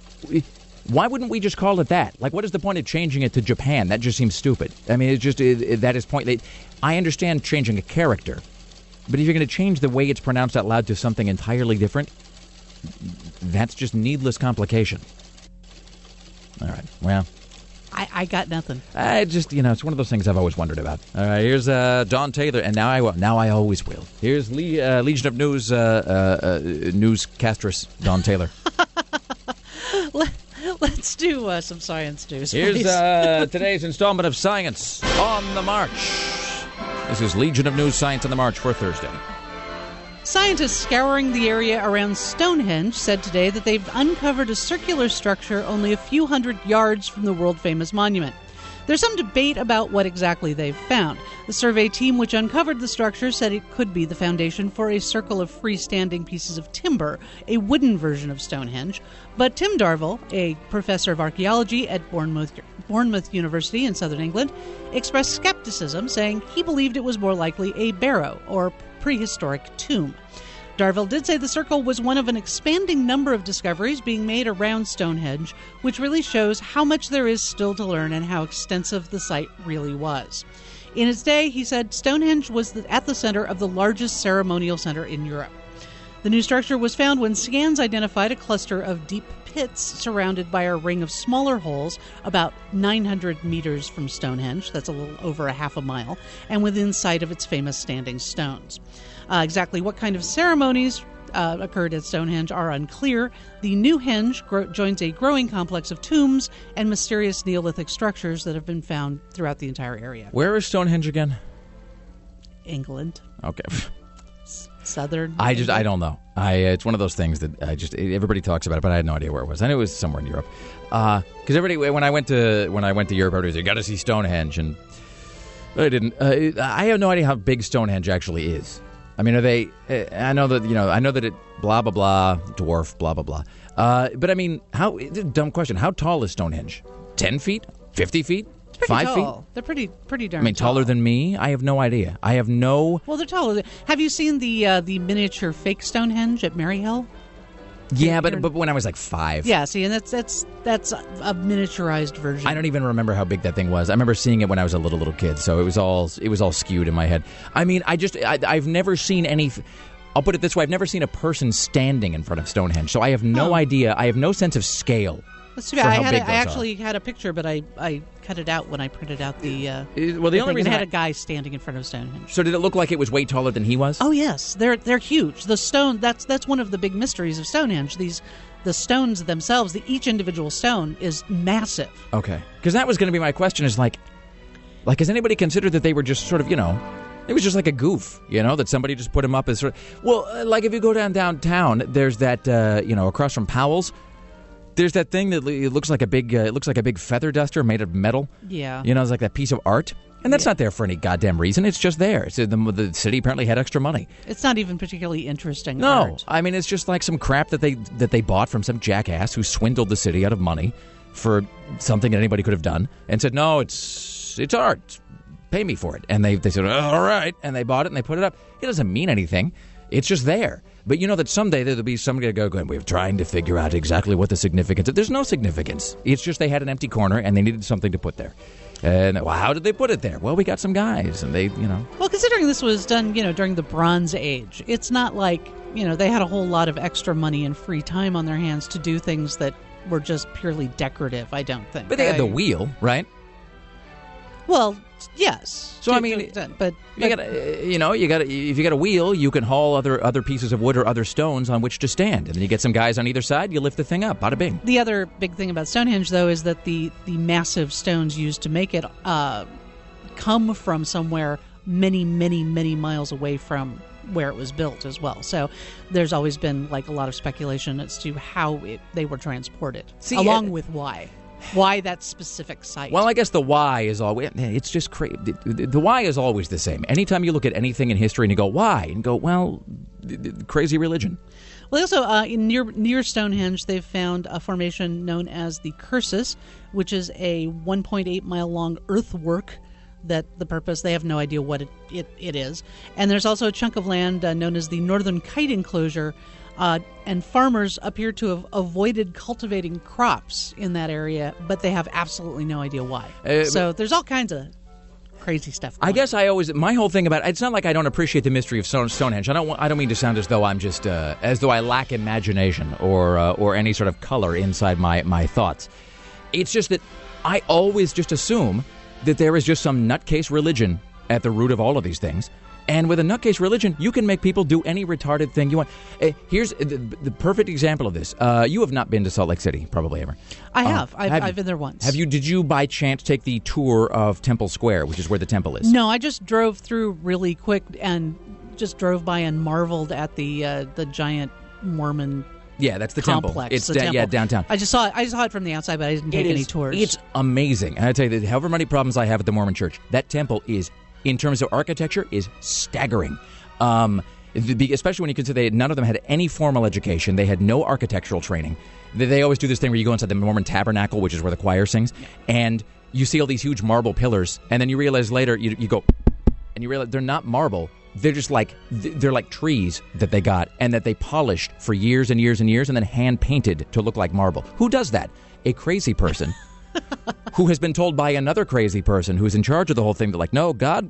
Why wouldn't we just call it that? Like, what is the point of changing it to Japan? That just seems stupid. I mean, it's just, it, it, that is point. I understand changing a character, but if you're going to change the way it's pronounced out loud to something entirely different, that's just needless complication. All right, well. I, I got nothing. I just, you know, it's one of those things I've always wondered about. All right, here's uh, Don Taylor, and now I will. Now I always will. Here's Le- uh, Legion of News uh, uh, uh, newscastress Don Taylor. Let, let's do uh, some science news. Here's please. uh, today's installment of Science on the March. This is Legion of News Science on the March for Thursday. Scientists scouring the area around Stonehenge said today that they've uncovered a circular structure only a few hundred yards from the world-famous monument. There's some debate about what exactly they've found. The survey team which uncovered the structure said it could be the foundation for a circle of freestanding pieces of timber, a wooden version of Stonehenge. But Tim Darvill, a professor of archaeology at Bournemouth, Bournemouth University in southern England, expressed skepticism, saying he believed it was more likely a barrow, or prehistoric tomb. Darvill did say the circle was one of an expanding number of discoveries being made around Stonehenge, which really shows how much there is still to learn and how extensive the site really was. In its day, he said, Stonehenge was the, at the center of the largest ceremonial center in Europe. The new structure was found when scans identified a cluster of deep pits surrounded by a ring of smaller holes about nine hundred meters from Stonehenge, that's a little over a half a mile, and within sight of its famous standing stones. Uh, exactly what kind of ceremonies uh, occurred at Stonehenge are unclear. The new henge gro- joins a growing complex of tombs and mysterious Neolithic structures that have been found throughout the entire area. Where is Stonehenge again? England. Okay. southern. I just, I don't know. I uh, it's one of those things that I just everybody talks about it, but I had no idea where it was. I knew it was somewhere in Europe. Because uh, everybody, when I went to when I went to Europe, everybody said, "You got to see Stonehenge," and I didn't. Uh, I have no idea how big Stonehenge actually is. I mean, are they? I know that you know. I know that it blah blah blah dwarf blah blah blah. Uh, but I mean, how? Dumb question. How tall is Stonehenge? Ten feet? Fifty feet? It's pretty Five tall. feet? They're pretty pretty darn. I mean, taller tall. than me? I have no idea. I have no. Well, they're taller. Have you seen the uh, the miniature fake Stonehenge at Maryhill? Yeah, but but when I was like five. Yeah, see, and that's that's that's a miniaturized version. I don't even remember how big that thing was. I remember seeing it when I was a little little kid, so it was all it was all skewed in my head. I mean, I just I, I've never seen any. I'll put it this way: I've never seen a person standing in front of Stonehenge, so I have no Oh. idea. I have no sense of scale. That's too for bad. I how had big a, I those are. actually had a picture, but I, I cut it out when I printed out the. Uh, Uh, well, the only thing, and reason it had I- a guy standing in front of Stonehenge. So did it look like it was way taller than he was? Oh yes, they're they're huge. The stone that's that's one of the big mysteries of Stonehenge. These the stones themselves, the each individual stone is massive. Okay, because that was going to be my question. Is like, like has anybody considered that they were just sort of you know. It was just like a goof, you know, that somebody just put him up as sort of, well, uh, like if you go down downtown, there's that, uh, you know, across from Powell's, there's that thing that it looks like a big, uh, it looks like a big feather duster made of metal. Yeah. You know, it's like that piece of art. And that's Yeah. not there for any goddamn reason. It's just there. It's, uh, the, the city apparently had extra money. It's not even particularly interesting. No, art. I mean, it's just like some crap that they that they bought from some jackass who swindled the city out of money for something that anybody could have done and said, no, it's it's art. Pay me for it. And they, they said, oh, all right. And they bought it and they put it up. It doesn't mean anything. It's just there. But you know that someday there'll be somebody to go, going, we're trying to figure out exactly what the significance is. There's no significance. It's just they had an empty corner and they needed something to put there. And well, how did they put it there? Well, we got some guys and they, you know. Well, considering this was done, you know, during the Bronze Age, it's not like, you know, they had a whole lot of extra money and free time on their hands to do things that were just purely decorative, I don't think. But they had I- the wheel, right? Well, yes. So, to- I mean, to an extent, but, You but- got, you know, you got. If you got a wheel, you can haul other other pieces of wood or other stones on which to stand, and then you get some guys on either side. You lift the thing up. Bada bing. the other big thing about Stonehenge, though, is that the the massive stones used to make it uh, come from somewhere many, many, many miles away from where it was built as well. So there's always been like a lot of speculation as to how it, they were transported, See, along uh, with why. Why that specific site? Well, I guess the why is always. It's just crazy. The, the why is always the same. Anytime you look at anything in history and you go why, and go, well, th- th- crazy religion. Well, also uh, in near near Stonehenge, they've found a formation known as the Cursus, which is a one point eight mile long earthwork. That the purpose, they have no idea what it, it, it is. And there's also a chunk of land uh, known as the Northern Kite Enclosure, uh, and farmers appear to have avoided cultivating crops in that area, but they have absolutely no idea why. Uh, so there's all kinds of crazy stuff going I guess I always my whole thing about it's not like I don't appreciate the mystery of Stone, Stonehenge. I don't want, I don't mean to sound as though I'm just uh, as though I lack imagination or uh, or any sort of color inside my my thoughts. It's just that I always just assume that there is just some nutcase religion at the root of all of these things. And with a nutcase religion, you can make people do any retarded thing you want. Uh, here's the, the perfect example of this. Uh, you have not been to Salt Lake City, probably ever. I Uh, have. I've, have you- I've been there once. Have you? Did you by chance take the tour of Temple Square, which is where the temple is? No, I just drove through really quick and just drove by and marveled at the uh, the giant Mormon Yeah, that's the complex. temple. It's the da- temple. yeah downtown. I just saw it. I saw it from the outside, but I didn't take It any is- tours. It's amazing. And I tell you that however many problems I have at the Mormon Church, that temple is, in terms of architecture, is staggering. Um, the- especially when you consider they, none of them had any formal education. They had no architectural training. They, they always do this thing where you go inside the Mormon Tabernacle, which is where the choir sings, and you see all these huge marble pillars, and then you realize later, you, you go, and you realize they're not marble. They're just like they're like trees that they got and that they polished for years and years and years and then hand painted to look like marble. Who does that? A crazy person who has been told by another crazy person who's in charge of the whole thing that like, no, God,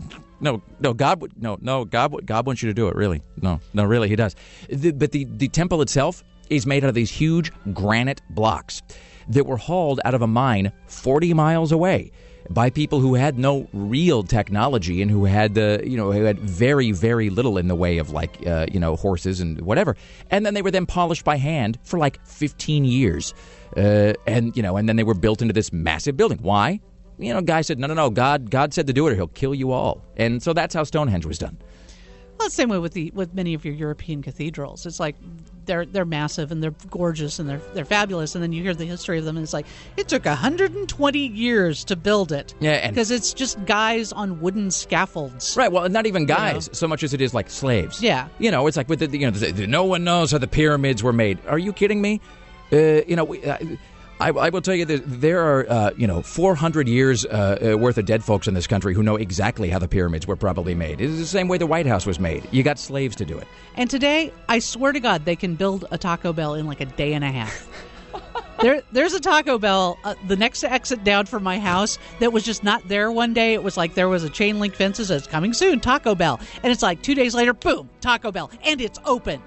no, no, God, would- no, no, God, would- God wants you to do it. Really, no, no, really, He does. The, but the the temple itself is made out of these huge granite blocks that were hauled out of a mine forty miles away by people who had no real technology and who had the, you know, who had very, very little in the way of like, uh, you know, horses and whatever. And then they were then polished by hand for like fifteen years. Uh, and, you know, and then they were built into this massive building. Why? You know, guy said, no, no, no, God, God said to do it or He'll kill you all. And so that's how Stonehenge was done. Well, it's the same way with the with many of your European cathedrals. It's like they're they're massive and they're gorgeous and they're they're fabulous, and then you hear the history of them, and it's like it took one hundred twenty years to build it. Yeah, because it's just guys on wooden scaffolds. Right. Well, not even guys You know? so much as it is like slaves. Yeah. You know, it's like with the you know, the, the, no one knows how the pyramids were made. Are you kidding me? Uh, you know, we, uh, I, I will tell you that there are, uh, you know, four hundred years uh, uh, worth of dead folks in this country who know exactly how the pyramids were probably made. It's the same way the White House was made. You got slaves to do it. And today, I swear to God, they can build a Taco Bell in like a day and a half. there, There's a Taco Bell, uh, the next exit down from my house, that was just not there one day. It was like there was a chain link fence that says, coming soon, Taco Bell. And it's like two days later, boom, Taco Bell. And it's open.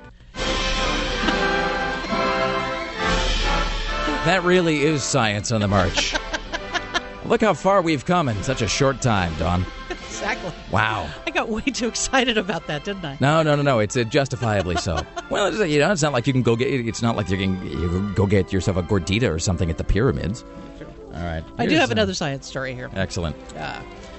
That really is science on the march. Look how far we've come in such a short time, Dawn. Exactly. Wow. I got way too excited about that, didn't I? No, no, no, no. It's uh, justifiably so. Well, it's, you know, it's not like you can go get. It's not like you can you can go get yourself a gordita or something at the pyramids. All right. I do Here's, have uh, another science story here. Excellent. Uh,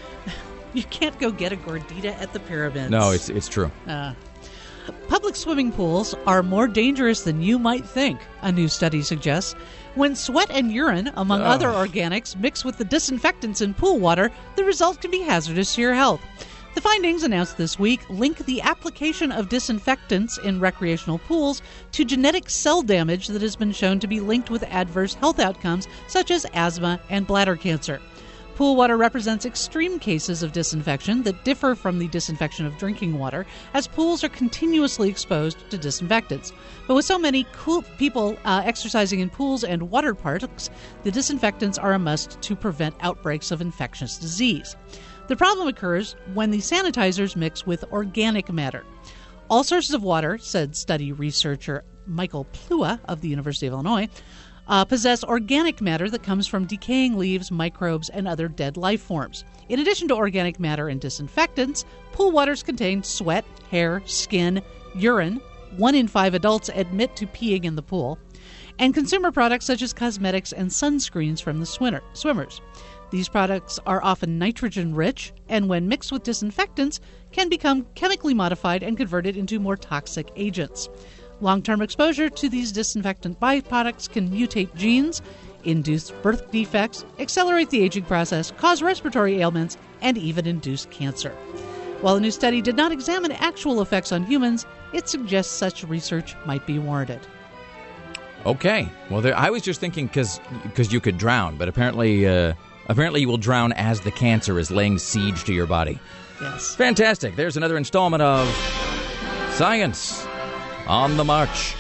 you can't go get a gordita at the pyramids. No, it's it's true. Uh, public swimming pools are more dangerous than you might think, a new study suggests. When sweat and urine, among Oh. other organics, mix with the disinfectants in pool water, the result can be hazardous to your health. The findings, announced this week, link the application of disinfectants in recreational pools to genetic cell damage that has been shown to be linked with adverse health outcomes such as asthma and bladder cancer. Pool water represents extreme cases of disinfection that differ from the disinfection of drinking water, as pools are continuously exposed to disinfectants. But with so many cool people uh, exercising in pools and water parks, the disinfectants are a must to prevent outbreaks of infectious disease. The problem occurs when the sanitizers mix with organic matter. All sources of water, said study researcher Michael Plua of the University of Illinois, Uh, possess organic matter that comes from decaying leaves, microbes, and other dead life forms. In addition to organic matter and disinfectants, pool waters contain sweat, hair, skin, urine. One in five adults admit to peeing in the pool. And consumer products such as cosmetics and sunscreens from the swimmer, swimmers. These products are often nitrogen-rich, and when mixed with disinfectants, can become chemically modified and converted into more toxic agents. Long-term exposure to these disinfectant byproducts can mutate genes, induce birth defects, accelerate the aging process, cause respiratory ailments, and even induce cancer. While the new study did not examine actual effects on humans, it suggests such research might be warranted. Okay. Well, there, I was just thinking because you could drown, but apparently, uh, apparently you will drown as the cancer is laying siege to your body. Yes. Fantastic. There's another installment of Science on the March.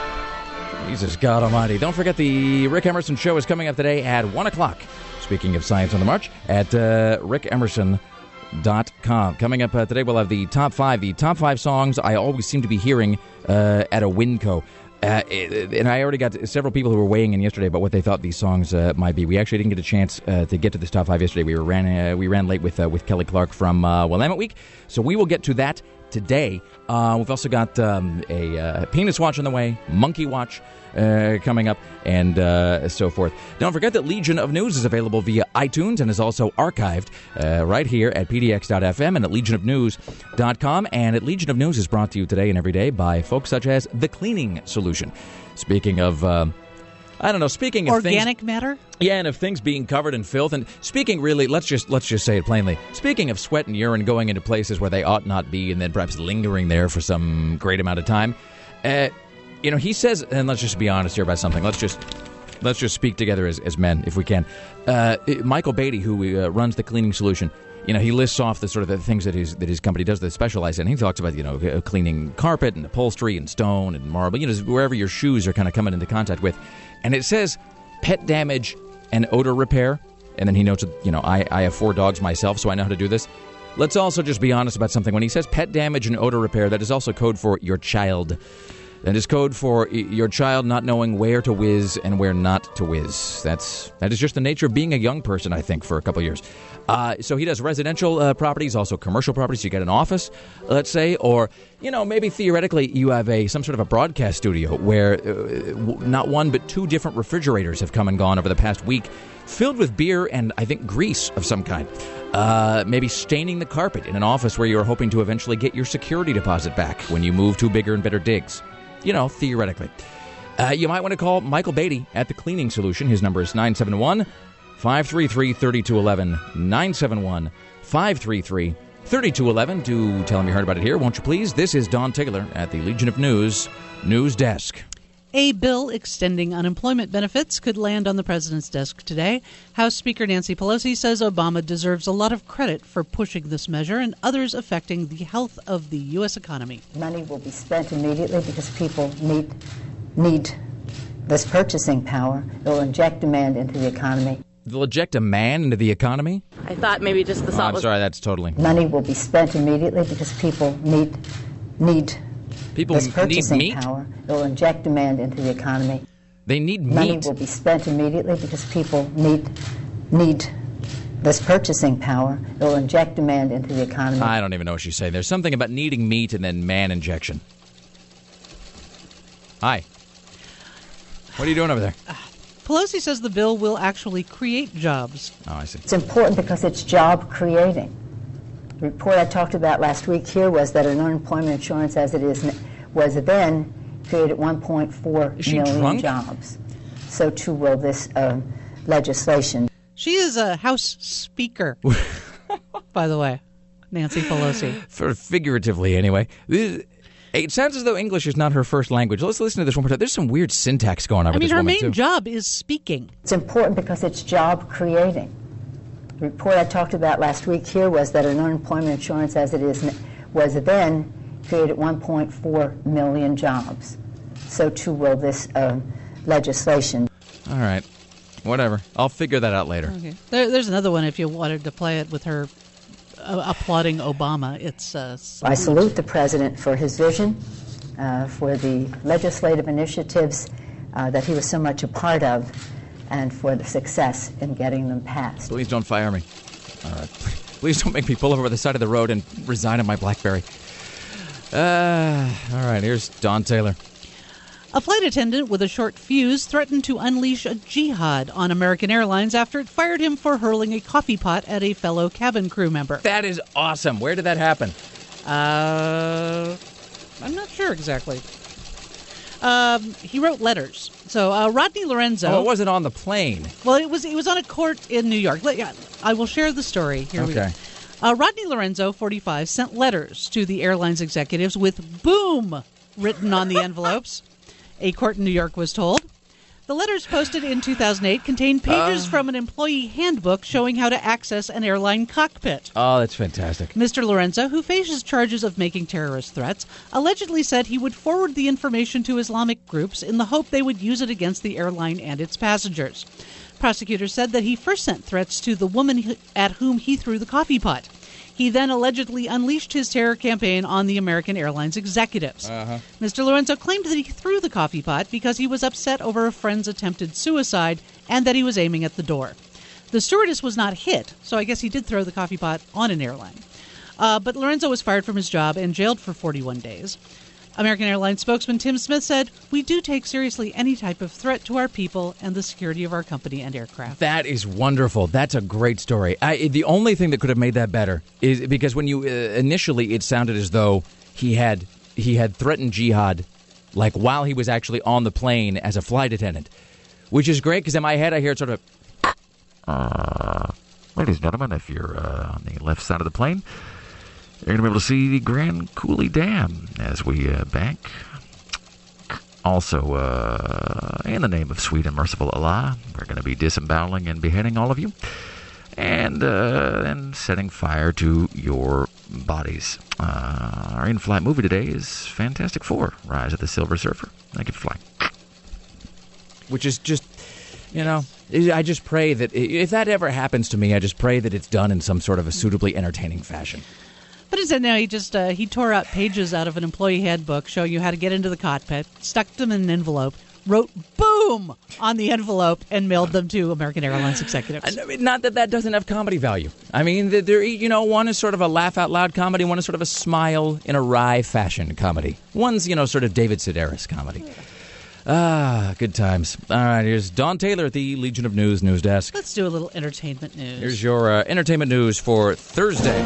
Jesus God Almighty. Don't forget the Rick Emerson Show is coming up today at one o'clock. Speaking of Science on the March, at uh, rick emerson dot com. Coming up uh, today, we'll have the top five. The top five songs I always seem to be hearing uh, at a Winco. Uh, and I already got several people who were weighing in yesterday about what they thought these songs uh, might be. We actually didn't get a chance uh, to get to this top five yesterday. We were ran uh, we ran late with uh, with Kelly Clark from uh, Willamette Week, so we will get to that today. Uh, we've also got um, a uh, penis watch on the way, monkey watch uh, coming up, and uh, so forth. Don't forget that Legion of News is available via iTunes and is also archived uh, right here at p d x dot f m and at legion of news dot com. And at Legion of News is brought to you today and every day by folks such as The Cleaning Solution. Speaking of... Uh, I don't know. Speaking of organic things, matter, yeah, and of things being covered in filth, and speaking really, let's just let's just say it plainly. Speaking of sweat and urine going into places where they ought not be, and then perhaps lingering there for some great amount of time, uh, you know, he says, and let's just be honest here about something. Let's just let's just speak together as, as men, if we can. Uh, Michael Beatty, who uh, runs The Cleaning Solution, you know, he lists off the sort of the things that his that his company does that specialize in. He talks about, you know, cleaning carpet and upholstery and stone and marble, you know, wherever your shoes are kind of coming into contact with. And it says pet damage and odor repair. And then he notes, you know, I, I have four dogs myself, so I know how to do this. Let's also just be honest about something. When he says pet damage and odor repair, that is also code for your child. That is code for your child not knowing where to whiz and where not to whiz. That's that is just the nature of being a young person, I think, for a couple of years. Uh, so he does residential uh, properties, also commercial properties. You get an office, let's say, or you know maybe theoretically you have a some sort of a broadcast studio where uh, not one but two different refrigerators have come and gone over the past week, filled with beer and I think grease of some kind. Uh, maybe staining the carpet in an office where you're hoping to eventually get your security deposit back when you move to bigger and better digs. You know, theoretically. Uh, you might want to call Michael Beatty at The Cleaning Solution. His number is nine seven one, five three three, three two one one. nine seven one, five three three, three two one one. Do tell him you heard about it here, won't you please? This is Don Taylor at the Legion of News News Desk. A bill extending unemployment benefits could land on the president's desk today. House Speaker Nancy Pelosi says Obama deserves a lot of credit for pushing this measure and others affecting the health of the U S economy. Money will be spent immediately because people need need this purchasing power. It will inject demand into the economy. They'll inject a man into the economy? I thought maybe just the Oh, thought I'm was... sorry, that's totally... Money will be spent immediately because people need need People this need purchasing meat? power. It will inject demand into the economy. They need Money meat. will be spent immediately because people need need this purchasing power. It will inject demand into the economy. I don't even know what she's saying. There's something about needing meat and then man injection. Hi. What are you doing over there? Pelosi says the bill will actually create jobs. Oh, I see. It's important because it's job creating. The report I talked about last week here was that an unemployment insurance as it is n- was then created one point four Is she million drunk? jobs. So too will this um, legislation. She is a House Speaker, by the way, Nancy Pelosi. For figuratively, anyway. This- It sounds as though English is not her first language. Let's listen to this one more time. There's some weird syntax going on I with mean, this her woman, main too. job is speaking. It's important because it's job creating. The report I talked about last week here was that an unemployment insurance as it is n- was then created one point four million jobs. So too will this um, legislation. All right. Whatever. I'll figure that out later. Okay. There, there's another one if you wanted to play it with her uh, applauding Obama. It's uh, I salute the president for his vision, uh, for the legislative initiatives uh, that he was so much a part of, and for the success in getting them passed. Please don't fire me. All right. Please don't make me pull over by the side of the road and resign on my BlackBerry. Uh, all right, here's Don Taylor. A flight attendant with a short fuse threatened to unleash a jihad on American Airlines after it fired him for hurling a coffee pot at a fellow cabin crew member. That is awesome. Where did that happen? Uh, I'm not sure exactly. Um, he wrote letters. So uh, Rodney Lorenzo. Oh, it wasn't on the plane. Well, it was. It was on a court in New York. Let- yeah, I will share the story. Here we go. Okay. Uh, Rodney Lorenzo, forty-five, sent letters to the airline's executives with "boom" written on the envelopes. A court in New York was told. The letters posted in two thousand eight contained pages Uh. from an employee handbook showing how to access an airline cockpit. Oh, that's fantastic. Mister Lorenzo, who faces charges of making terrorist threats, allegedly said he would forward the information to Islamic groups in the hope they would use it against the airline and its passengers. Prosecutors said that he first sent threats to the woman who- at whom he threw the coffee pot. He then allegedly unleashed his terror campaign on the American Airlines executives. Uh-huh. Mister Lorenzo claimed that he threw the coffee pot because he was upset over a friend's attempted suicide and that he was aiming at the door. The stewardess was not hit, so I guess he did throw the coffee pot on an airline. Uh, but Lorenzo was fired from his job and jailed for forty-one days. American Airlines spokesman Tim Smith said, "We do take seriously any type of threat to our people and the security of our company and aircraft." That is wonderful. That's a great story. I, the only thing that could have made that better is because when you uh, initially it sounded as though he had he had threatened jihad, like while he was actually on the plane as a flight attendant, which is great because in my head I hear it sort of. Uh, ladies and gentlemen, if you're uh, on the left side of the plane, you're going to be able to see the Grand Coulee Dam as we uh, bank. Also, uh, in the name of sweet and merciful Allah, we're going to be disemboweling and beheading all of you, and uh, and setting fire to your bodies. Uh, our in-flight movie today is Fantastic Four: Rise of the Silver Surfer. Thank you for flying. Which is just, you know, I just pray that if that ever happens to me, I just pray that it's done in some sort of a suitably entertaining fashion. But instead, now he just uh, he tore out pages out of an employee handbook showing you how to get into the cockpit, stuck them in an envelope, wrote "boom" on the envelope, and mailed them to American Airlines executives. I mean, not that that doesn't have comedy value. I mean, they're, you know, one is sort of a laugh-out-loud comedy, one is sort of a smile in a wry fashion comedy. One's, you know, sort of David Sedaris comedy. Ah, good times. All right, here's Don Taylor at the Legion of News news desk. Let's do a little entertainment news. Here's your uh, entertainment news for Thursday.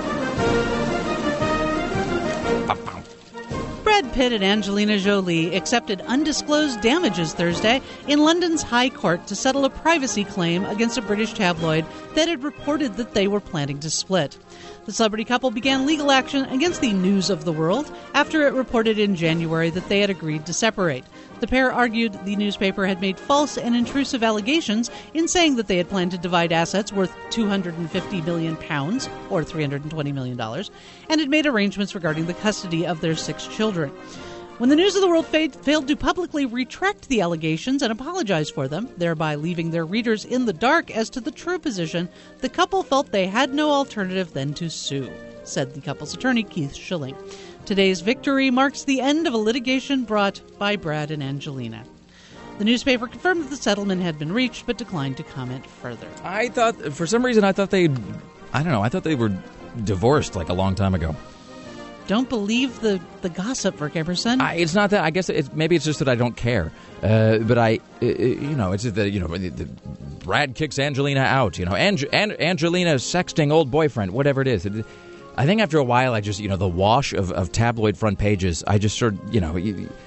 Brad Pitt and Angelina Jolie accepted undisclosed damages Thursday in London's High Court to settle a privacy claim against a British tabloid that had reported that they were planning to split. The celebrity couple began legal action against the News of the World after it reported in January that they had agreed to separate. The pair argued the newspaper had made false and intrusive allegations in saying that they had planned to divide assets worth two hundred fifty million pounds, or three hundred twenty million dollars, and had made arrangements regarding the custody of their six children. When the News of the World fa- failed to publicly retract the allegations and apologize for them, thereby leaving their readers in the dark as to the true position, the couple felt they had no alternative than to sue, said the couple's attorney, Keith Schilling. Today's victory marks the end of a litigation brought by Brad and Angelina. The newspaper confirmed that the settlement had been reached, but declined to comment further. I thought, for some reason, I thought they, I don't know, I thought they were divorced like a long time ago. Don't believe the, the gossip, Rick Emerson. I, it's not that. I guess it's, maybe it's just that I don't care. Uh, but I, uh, you know, it's just that, you know, the, the Brad kicks Angelina out. You know, Ange, An, Angelina sexting old boyfriend, whatever it is. It, I think after a while, I just, you know, the wash of, of tabloid front pages, I just sort of, you know,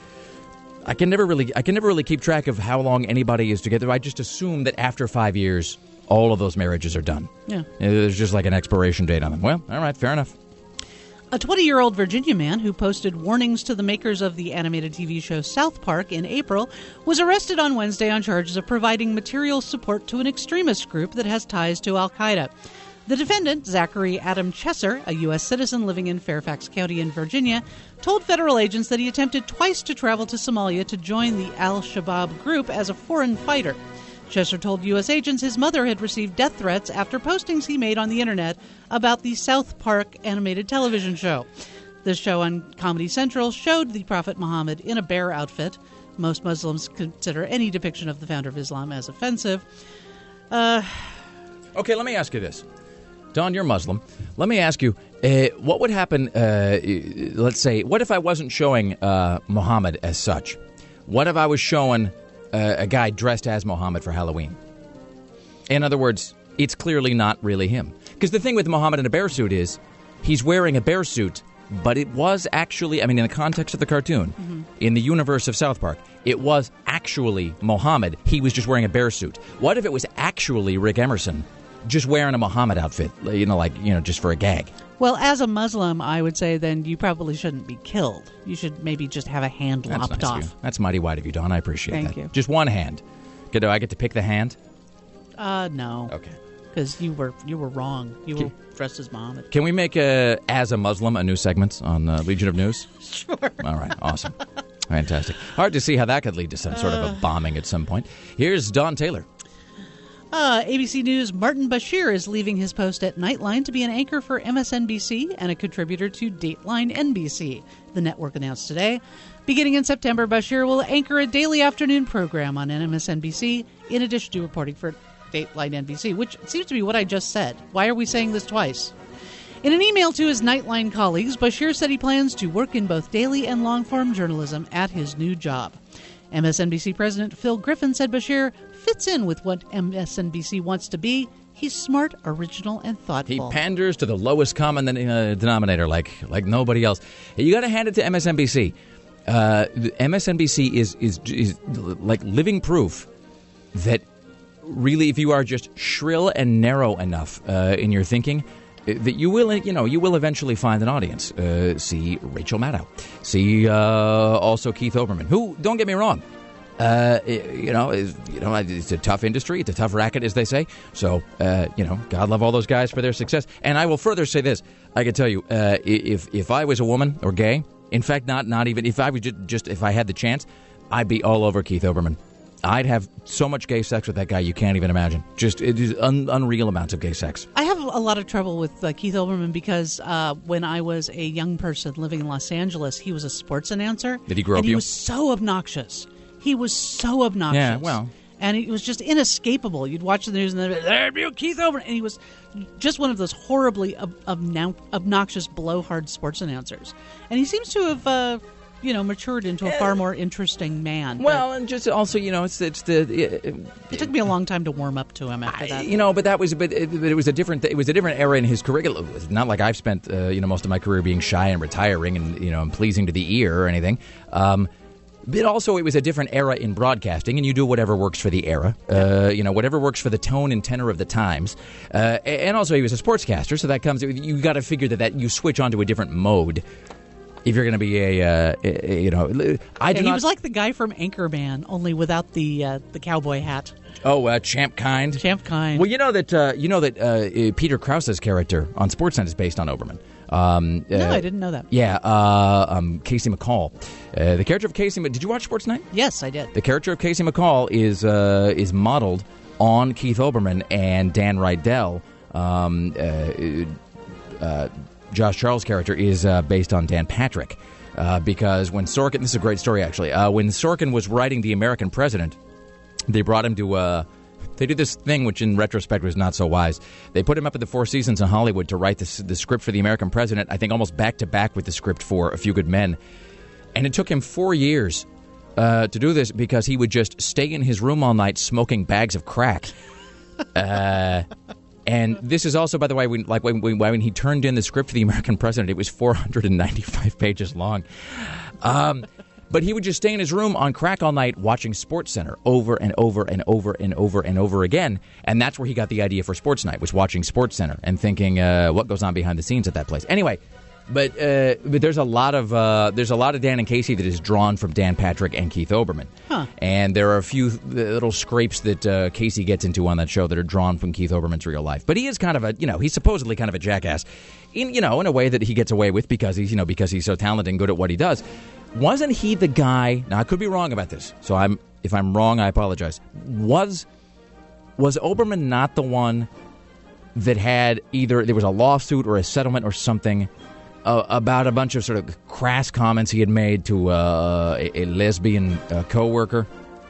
I can never really, I can never really keep track of how long anybody is together. I just assume that after five years, all of those marriages are done. Yeah. There's just like an expiration date on them. Well, all right, fair enough. A twenty-year-old Virginia man who posted warnings to the makers of the animated T V show South Park in April was arrested on Wednesday on charges of providing material support to an extremist group that has ties to al-Qaeda. The defendant, Zachary Adam Chesser, a U S citizen living in Fairfax County in Virginia, told federal agents that he attempted twice to travel to Somalia to join the al-Shabaab group as a foreign fighter. Chesser told U S agents his mother had received death threats after postings he made on the internet about the South Park animated television show. This show on Comedy Central showed the Prophet Muhammad in a bear outfit. Most Muslims consider any depiction of the founder of Islam as offensive. Uh, okay, let me ask you this. Don, you're Muslim. Let me ask you, uh, what would happen, uh, let's say, what if I wasn't showing uh, Muhammad as such? What if I was showing uh, a guy dressed as Muhammad for Halloween? In other words, it's clearly not really him. Because the thing with Muhammad in a bear suit is, he's wearing a bear suit, but it was actually, I mean, in the context of the cartoon, mm-hmm. in the universe of South Park, it was actually Muhammad. He was just wearing a bear suit. What if it was actually Rick Emerson just wearing a Muhammad outfit, you know, like, you know, just for a gag? Well, as a Muslim, I would say then you probably shouldn't be killed. You should maybe just have a hand That's lopped nice off. Of you. That's mighty white of you, Don. I appreciate Thank that. Thank you. Just one hand. Do I get to pick the hand? Uh, no. Okay. Because you were you were wrong. You were dressed as Muhammad. Can we make, a, as a Muslim, a new segment on uh, Legion of News? Sure. All right. Awesome. Fantastic. Hard to see how that could lead to some sort of a bombing at some point. Here's Don Taylor. Uh, A B C News' Martin Bashir is leaving his post at Nightline to be an anchor for M S N B C and a contributor to Dateline N B C, the network announced today. Beginning in September, Bashir will anchor a daily afternoon program on M S N B C, in addition to reporting for Dateline N B C, which seems to be what I just said. Why are we saying this twice? In an email to his Nightline colleagues, Bashir said he plans to work in both daily and long-form journalism at his new job. M S N B C President Phil Griffin said Bashir fits in with what M S N B C wants to be. He's smart, original, and thoughtful. He panders to the lowest common uh, denominator like like nobody else. You got to hand it to M S N B C. Uh, M S N B C is, is is like living proof that really, if you are just shrill and narrow enough uh, in your thinking, that you will, you know, you will eventually find an audience. Uh, see Rachel Maddow. See uh, also Keith Olbermann, who, don't get me wrong, uh, you know, is, you know, it's a tough industry. It's a tough racket, as they say. So, uh, you know, God love all those guys for their success. And I will further say this. I can tell you, uh, if if I was a woman or gay, in fact, not not even, if I was just, just if I had the chance, I'd be all over Keith Olbermann. I'd have so much gay sex with that guy you can't even imagine. Just it is un- unreal amounts of gay sex. I have a lot of trouble with uh, Keith Olbermann because uh, when I was a young person living in Los Angeles, he was a sports announcer. Did he grow up and he you? was so obnoxious. He was so obnoxious. Yeah, well. And it was just inescapable. You'd watch the news and then there'd be Keith Olbermann. And he was just one of those horribly ob- obno- obnoxious, blowhard sports announcers. And he seems to have... Uh, you know, matured into a far more interesting man. Well, and just also, you know, it's it's the. It, it took me a long time to warm up to him after that. You know, but that was, but it, but it was a different. It was a different era in his career. It was not like I've spent, uh, you know, most of my career being shy and retiring and you know, and pleasing to the ear or anything. Um, But also, it was a different era in broadcasting, and you do whatever works for the era. Uh, you know, whatever works for the tone and tenor of the times. Uh, and also, he was a sportscaster, so that comes. You got to figure that, that you switch onto a different mode. If you're going to be a, uh, a, you know, I do yeah, he not, was like the guy from Anchorman, only without the uh, the cowboy hat. Oh, uh, Champ Kind. Champ Kind. Well, you know that uh, you know that uh, Peter Krause's character on Sportsnet is based on Oberman. Um, no, uh, I didn't know that. Yeah, uh, um, Casey McCall. Uh, the character of Casey. Did you watch Sportsnight? Yes, I did. The character of Casey McCall is uh, is modeled on Keith Olbermann and Dan Rydell. Um, uh, uh, Josh Charles' character is uh, based on Dan Patrick. Uh, because when Sorkin, this is a great story actually, uh, when Sorkin was writing The American President, they brought him to, uh, they did this thing which in retrospect was not so wise. They put him up at the Four Seasons in Hollywood to write this, the script for The American President, I think almost back to back with the script for A Few Good Men. And it took him four years uh, to do this because he would just stay in his room all night smoking bags of crack. Uh... And this is also, by the way, when, like when, when, when he turned in the script for The American President, it was four hundred ninety-five pages long. Um, but he would just stay in his room on crack all night watching SportsCenter over and over and over and over and over again. And that's where he got the idea for Sports Night, was watching SportsCenter and thinking, uh, what goes on behind the scenes at that place. Anyway, but uh, but there's a lot of uh, there's a lot of Dan and Casey that is drawn from Dan Patrick and Keith Olbermann. Huh. And there are a few little scrapes that uh, Casey gets into on that show that are drawn from Keith Olbermann's real life. But he is kind of a, you know, he's supposedly kind of a jackass, in you know, in a way that he gets away with because he's, you know, because he's so talented and good at what he does. Wasn't he the guy? Now I could be wrong about this, so I'm if I'm wrong, I apologize. Was was Olbermann not the one that had either there was a lawsuit or a settlement or something? Uh, about a bunch of sort of crass comments he had made to uh, a, a lesbian uh, coworker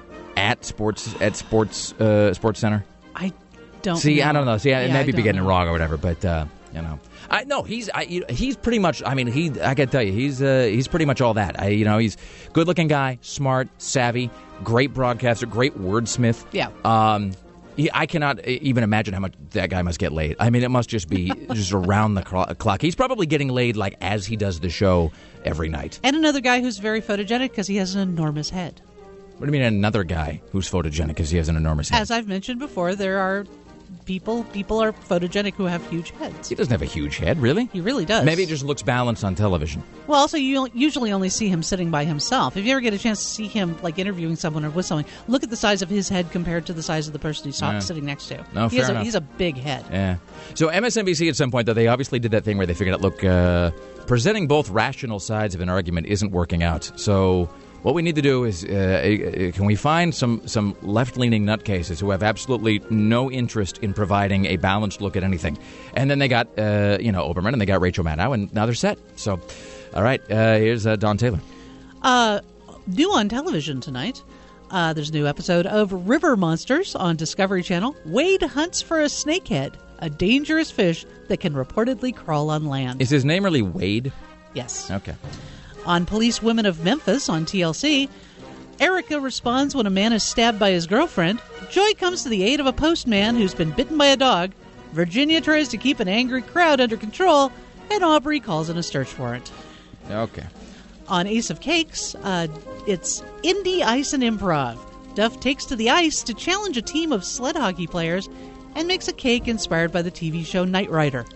at sports at sports uh, Sports Center. I don't see. know. I don't know. See, I yeah, maybe I be getting know. it wrong or whatever, but uh, you know, I no, he's I, he's pretty much. I mean, he. I can tell you, he's uh, he's pretty much all that. I, you know, he's good-looking guy, smart, savvy, great broadcaster, great wordsmith. Yeah. Um, He, I cannot even imagine how much that guy must get laid. I mean, it must just be just around the clock. He's probably getting laid like as he does the show every night. And another guy who's very photogenic because he has an enormous head. What do you mean another guy who's photogenic because he has an enormous head? As I've mentioned before, there are people people are photogenic who have huge heads. He doesn't have a huge head, really. He really does. Maybe it just looks balanced on television. Well, also, you usually only see him sitting by himself. If you ever get a chance to see him, like, interviewing someone or with someone, look at the size of his head compared to the size of the person he's Yeah. sitting next to. No, he fair has a, enough. He's a big head. Yeah. So M S N B C at some point, though, they obviously did that thing where they figured out, look, uh, presenting both rational sides of an argument isn't working out. So what we need to do is, uh, uh, can we find some, some left-leaning nutcases who have absolutely no interest in providing a balanced look at anything? And then they got, uh, you know, Olbermann, and they got Rachel Maddow, and now they're set. So, all right, uh, here's uh, Don Taylor. Uh, new on television tonight, uh, there's a new episode of River Monsters on Discovery Channel. Wade hunts for a snakehead, a dangerous fish that can reportedly crawl on land. Is his name really Wade? Yes. Okay. On Police Women of Memphis on T L C, Erica responds when a man is stabbed by his girlfriend. Joy comes to the aid of a postman who's been bitten by a dog. Virginia tries to keep an angry crowd under control, and Aubrey calls in a search warrant. Okay. On Ace of Cakes, uh, it's Indie Ice and Improv. Duff takes to the ice to challenge a team of sled hockey players and makes a cake inspired by the T V show Knight Rider.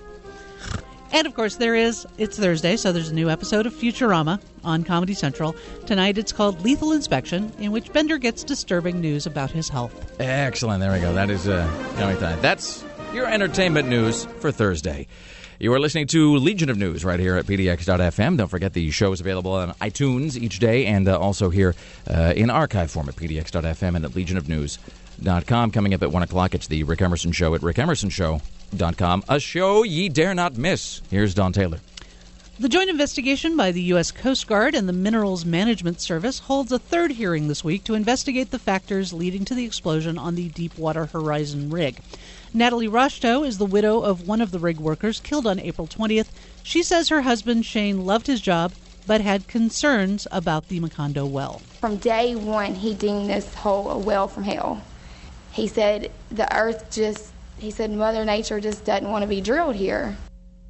And, of course, there is, it's Thursday, so there's a new episode of Futurama on Comedy Central. Tonight it's called Lethal Inspection, in which Bender gets disturbing news about his health. Excellent. There we go. That is uh, coming tonight. That's your entertainment news for Thursday. You are listening to Legion of News right here at P D X dot F M. Don't forget the show is available on iTunes each day and uh, also here uh, in archive form at P D X dot F M and at legion of news dot com. Coming up at one o'clock, it's the Rick Emerson Show at rick emerson show dot com. A show ye dare not miss. Here's Don Taylor. The joint investigation by the U S Coast Guard and the Minerals Management Service holds a third hearing this week to investigate the factors leading to the explosion on the Deepwater Horizon rig. Natalie Rochto is the widow of one of the rig workers killed on April twentieth. She says her husband, Shane, loved his job but had concerns about the Macondo well. From day one, he deemed this hole a well from hell. He said the earth just, he said Mother Nature just doesn't want to be drilled here.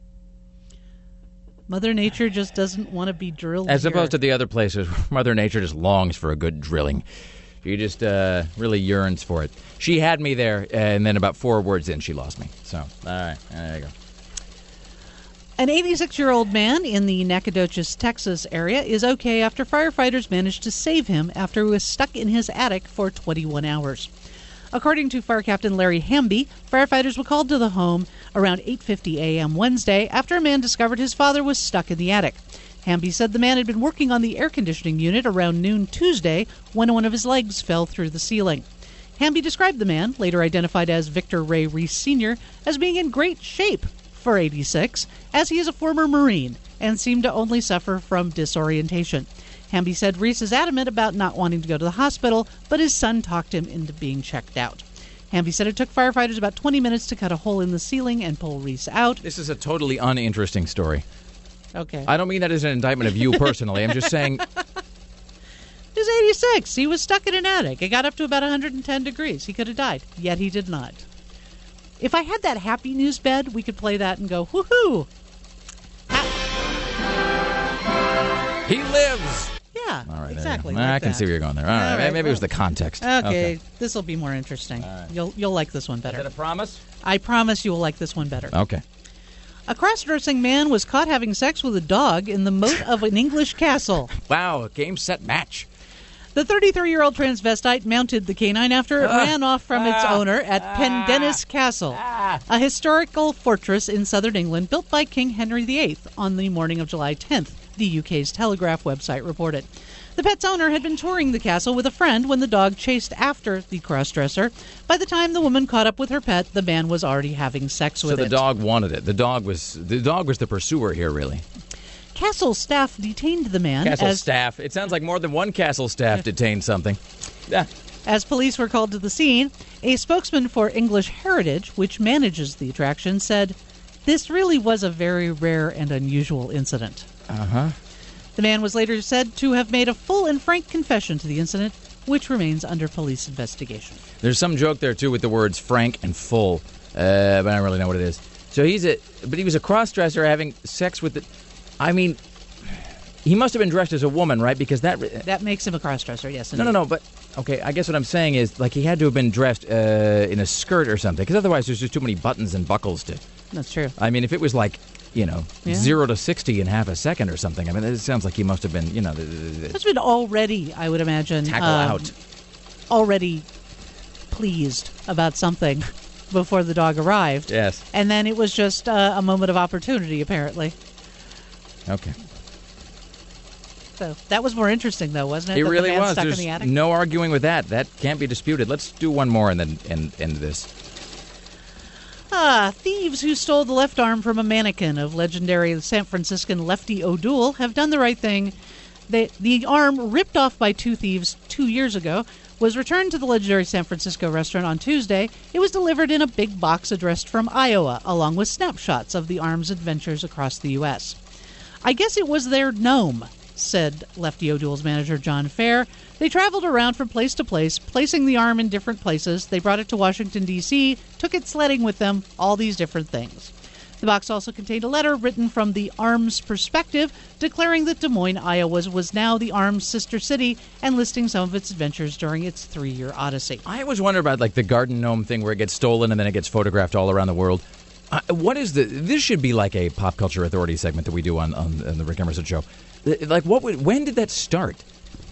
Mother Nature just doesn't want to be drilled As here. opposed to the other places, Mother Nature just longs for a good drilling. She just uh, really yearns for it. She had me there, and then about four words in, she lost me. So, all right, there you go. An eighty-six-year-old man in the Nacogdoches, Texas area is okay after firefighters managed to save him after he was stuck in his attic for twenty-one hours. According to Fire Captain Larry Hamby, firefighters were called to the home around eight fifty a.m. Wednesday after a man discovered his father was stuck in the attic. Hamby said the man had been working on the air conditioning unit around noon Tuesday when one of his legs fell through the ceiling. Hamby described the man, later identified as Victor Ray Reese Senior, as being in great shape for eighty-six, as he is a former Marine and seemed to only suffer from disorientation. Hamby said Reese is adamant about not wanting to go to the hospital, but his son talked him into being checked out. Hamby said it took firefighters about twenty minutes to cut a hole in the ceiling and pull Reese out. This is a totally uninteresting story. Okay. I don't mean that as an indictment of you personally. I'm just saying... He's eighty-six. He was stuck in an attic. It got up to about one hundred ten degrees. He could have died, yet he did not. If I had that happy news bed, we could play that and go, woohoo! Ha- he lives! Yeah, All right, exactly. Like like I can that. see where you're going there. All right, All right, maybe well, it was the context. Okay, okay. This will be more interesting. right. You'll you'll like this one better. Is that a promise? I promise you will like this one better. Okay. A cross-dressing man was caught having sex with a dog in the moat of an English castle. Wow, a game, set, match. The thirty-three-year-old transvestite mounted the canine after it Ah, ran off from its ah, owner at ah, Pendennis Castle, ah. a historical fortress in southern England built by King Henry the Eighth on the morning of July tenth, the U K's Telegraph website reported. The pet's owner had been touring the castle with a friend when the dog chased after the crossdresser. By the time the woman caught up with her pet, the man was already having sex with So the it. dog wanted it. The dog was the dog was the pursuer here, really. Castle staff detained the man Castle as, staff. It sounds like more than one castle staff detained something. Yeah. as police were called to the scene. A spokesman for English Heritage, which manages the attraction, said, "This really was a very rare and unusual incident." Uh-huh. The man was later said to have made a full and frank confession to the incident, which remains under police investigation. There's some joke there too with the words frank and full, uh, but I don't really know what it is. So he's a, but he was a cross-dresser having sex with the. I mean, he must have been dressed as a woman, right? Because that. That makes him a cross-dresser, yes. No, no, no. But okay, I guess what I'm saying is like he had to have been dressed uh, in a skirt or something, because otherwise there's just too many buttons and buckles to. That's true. I mean, if it was like. You know, Yeah. zero to sixty in half a second or something. I mean, it sounds like he must have been, you know, the, the, the Must have been already, I would imagine, tackle um, out. already pleased about something before the dog arrived. Yes. And then it was just uh, a moment of opportunity, apparently. Okay. So that was more interesting, though, wasn't it? It That the really man was. Stuck There's in the attic? no arguing with that. That can't be disputed. Let's do one more and then end, end this. Ah, thieves who stole the left arm from a mannequin of legendary San Franciscan Lefty O'Doul have done the right thing. They, the arm, ripped off by two thieves two years ago, was returned to the legendary San Francisco restaurant on Tuesday. It was delivered in a big box addressed from Iowa, along with snapshots of the arm's adventures across the U S. "I guess it was their gnome," said Lefty O'Doul's manager John Fair. "They traveled around from place to place, placing the arm in different places. They brought it to Washington, D C, took it sledding with them, all these different things." The box also contained a letter written from the arm's perspective, declaring that Des Moines, Iowa was now the arm's sister city and listing some of its adventures during its three-year odyssey. I always wonder about like the garden gnome thing where it gets stolen and then it gets photographed all around the world. Uh, what is the? This should be like a pop culture authority segment that we do on, on, on the Rick Emerson show. Like, what? Would, when did that start?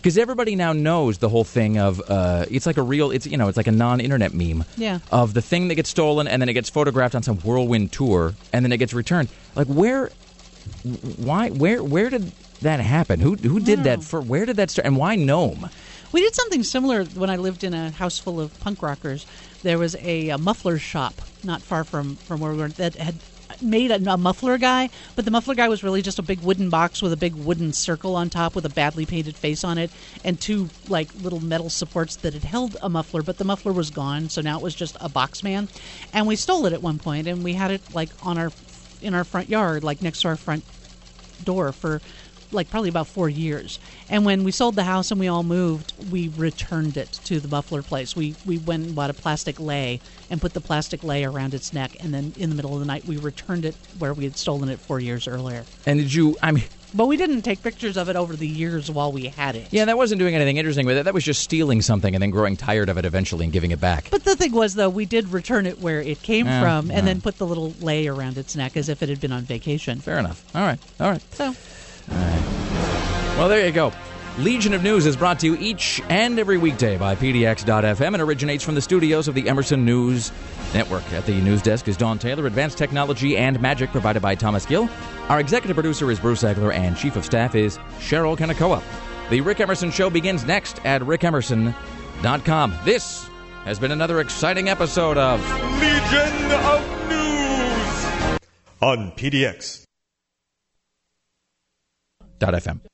Because everybody now knows the whole thing of uh, it's like a real, it's you know, it's like a non-internet meme Yeah. of the thing that gets stolen and then it gets photographed on some whirlwind tour and then it gets returned. Like where, why, where, where did that happen? Who who did that for? Where did that start? And why Nome? We did something similar when I lived in a house full of punk rockers. There was a, a muffler shop not far from, from where we were that had made a, a muffler guy, but the muffler guy was really just a big wooden box with a big wooden circle on top with a badly painted face on it and two like little metal supports that had held a muffler, but the muffler was gone, so now it was just a box man. And we stole it at one point, and we had it like on our in our front yard, like next to our front door for like probably about four years. And when we sold the house and we all moved, we returned it to the muffler place. We we went and bought a plastic lei and put the plastic lei around its neck, and then in the middle of the night we returned it where we had stolen it four years earlier. And did you, I mean... But we didn't take pictures of it over the years while we had it. Yeah, that wasn't doing anything interesting with it. That was just stealing something and then growing tired of it eventually and giving it back. But the thing was, though, we did return it where it came Yeah, from yeah. and then put the little lei around its neck as if it had been on vacation. Fair enough. All right. All right. So... All right. Well, there you go. Legion of News is brought to you each and every weekday by P D X dot F M and originates from the studios of the Emerson News Network. At the news desk is Dawn Taylor. Advanced technology and magic provided by Thomas Gill. Our executive producer is Bruce Egler, and chief of staff is Cheryl Kanakoa. The Rick Emerson Show begins next at rick emerson dot com. This has been another exciting episode of Legion of News on P D X .fm.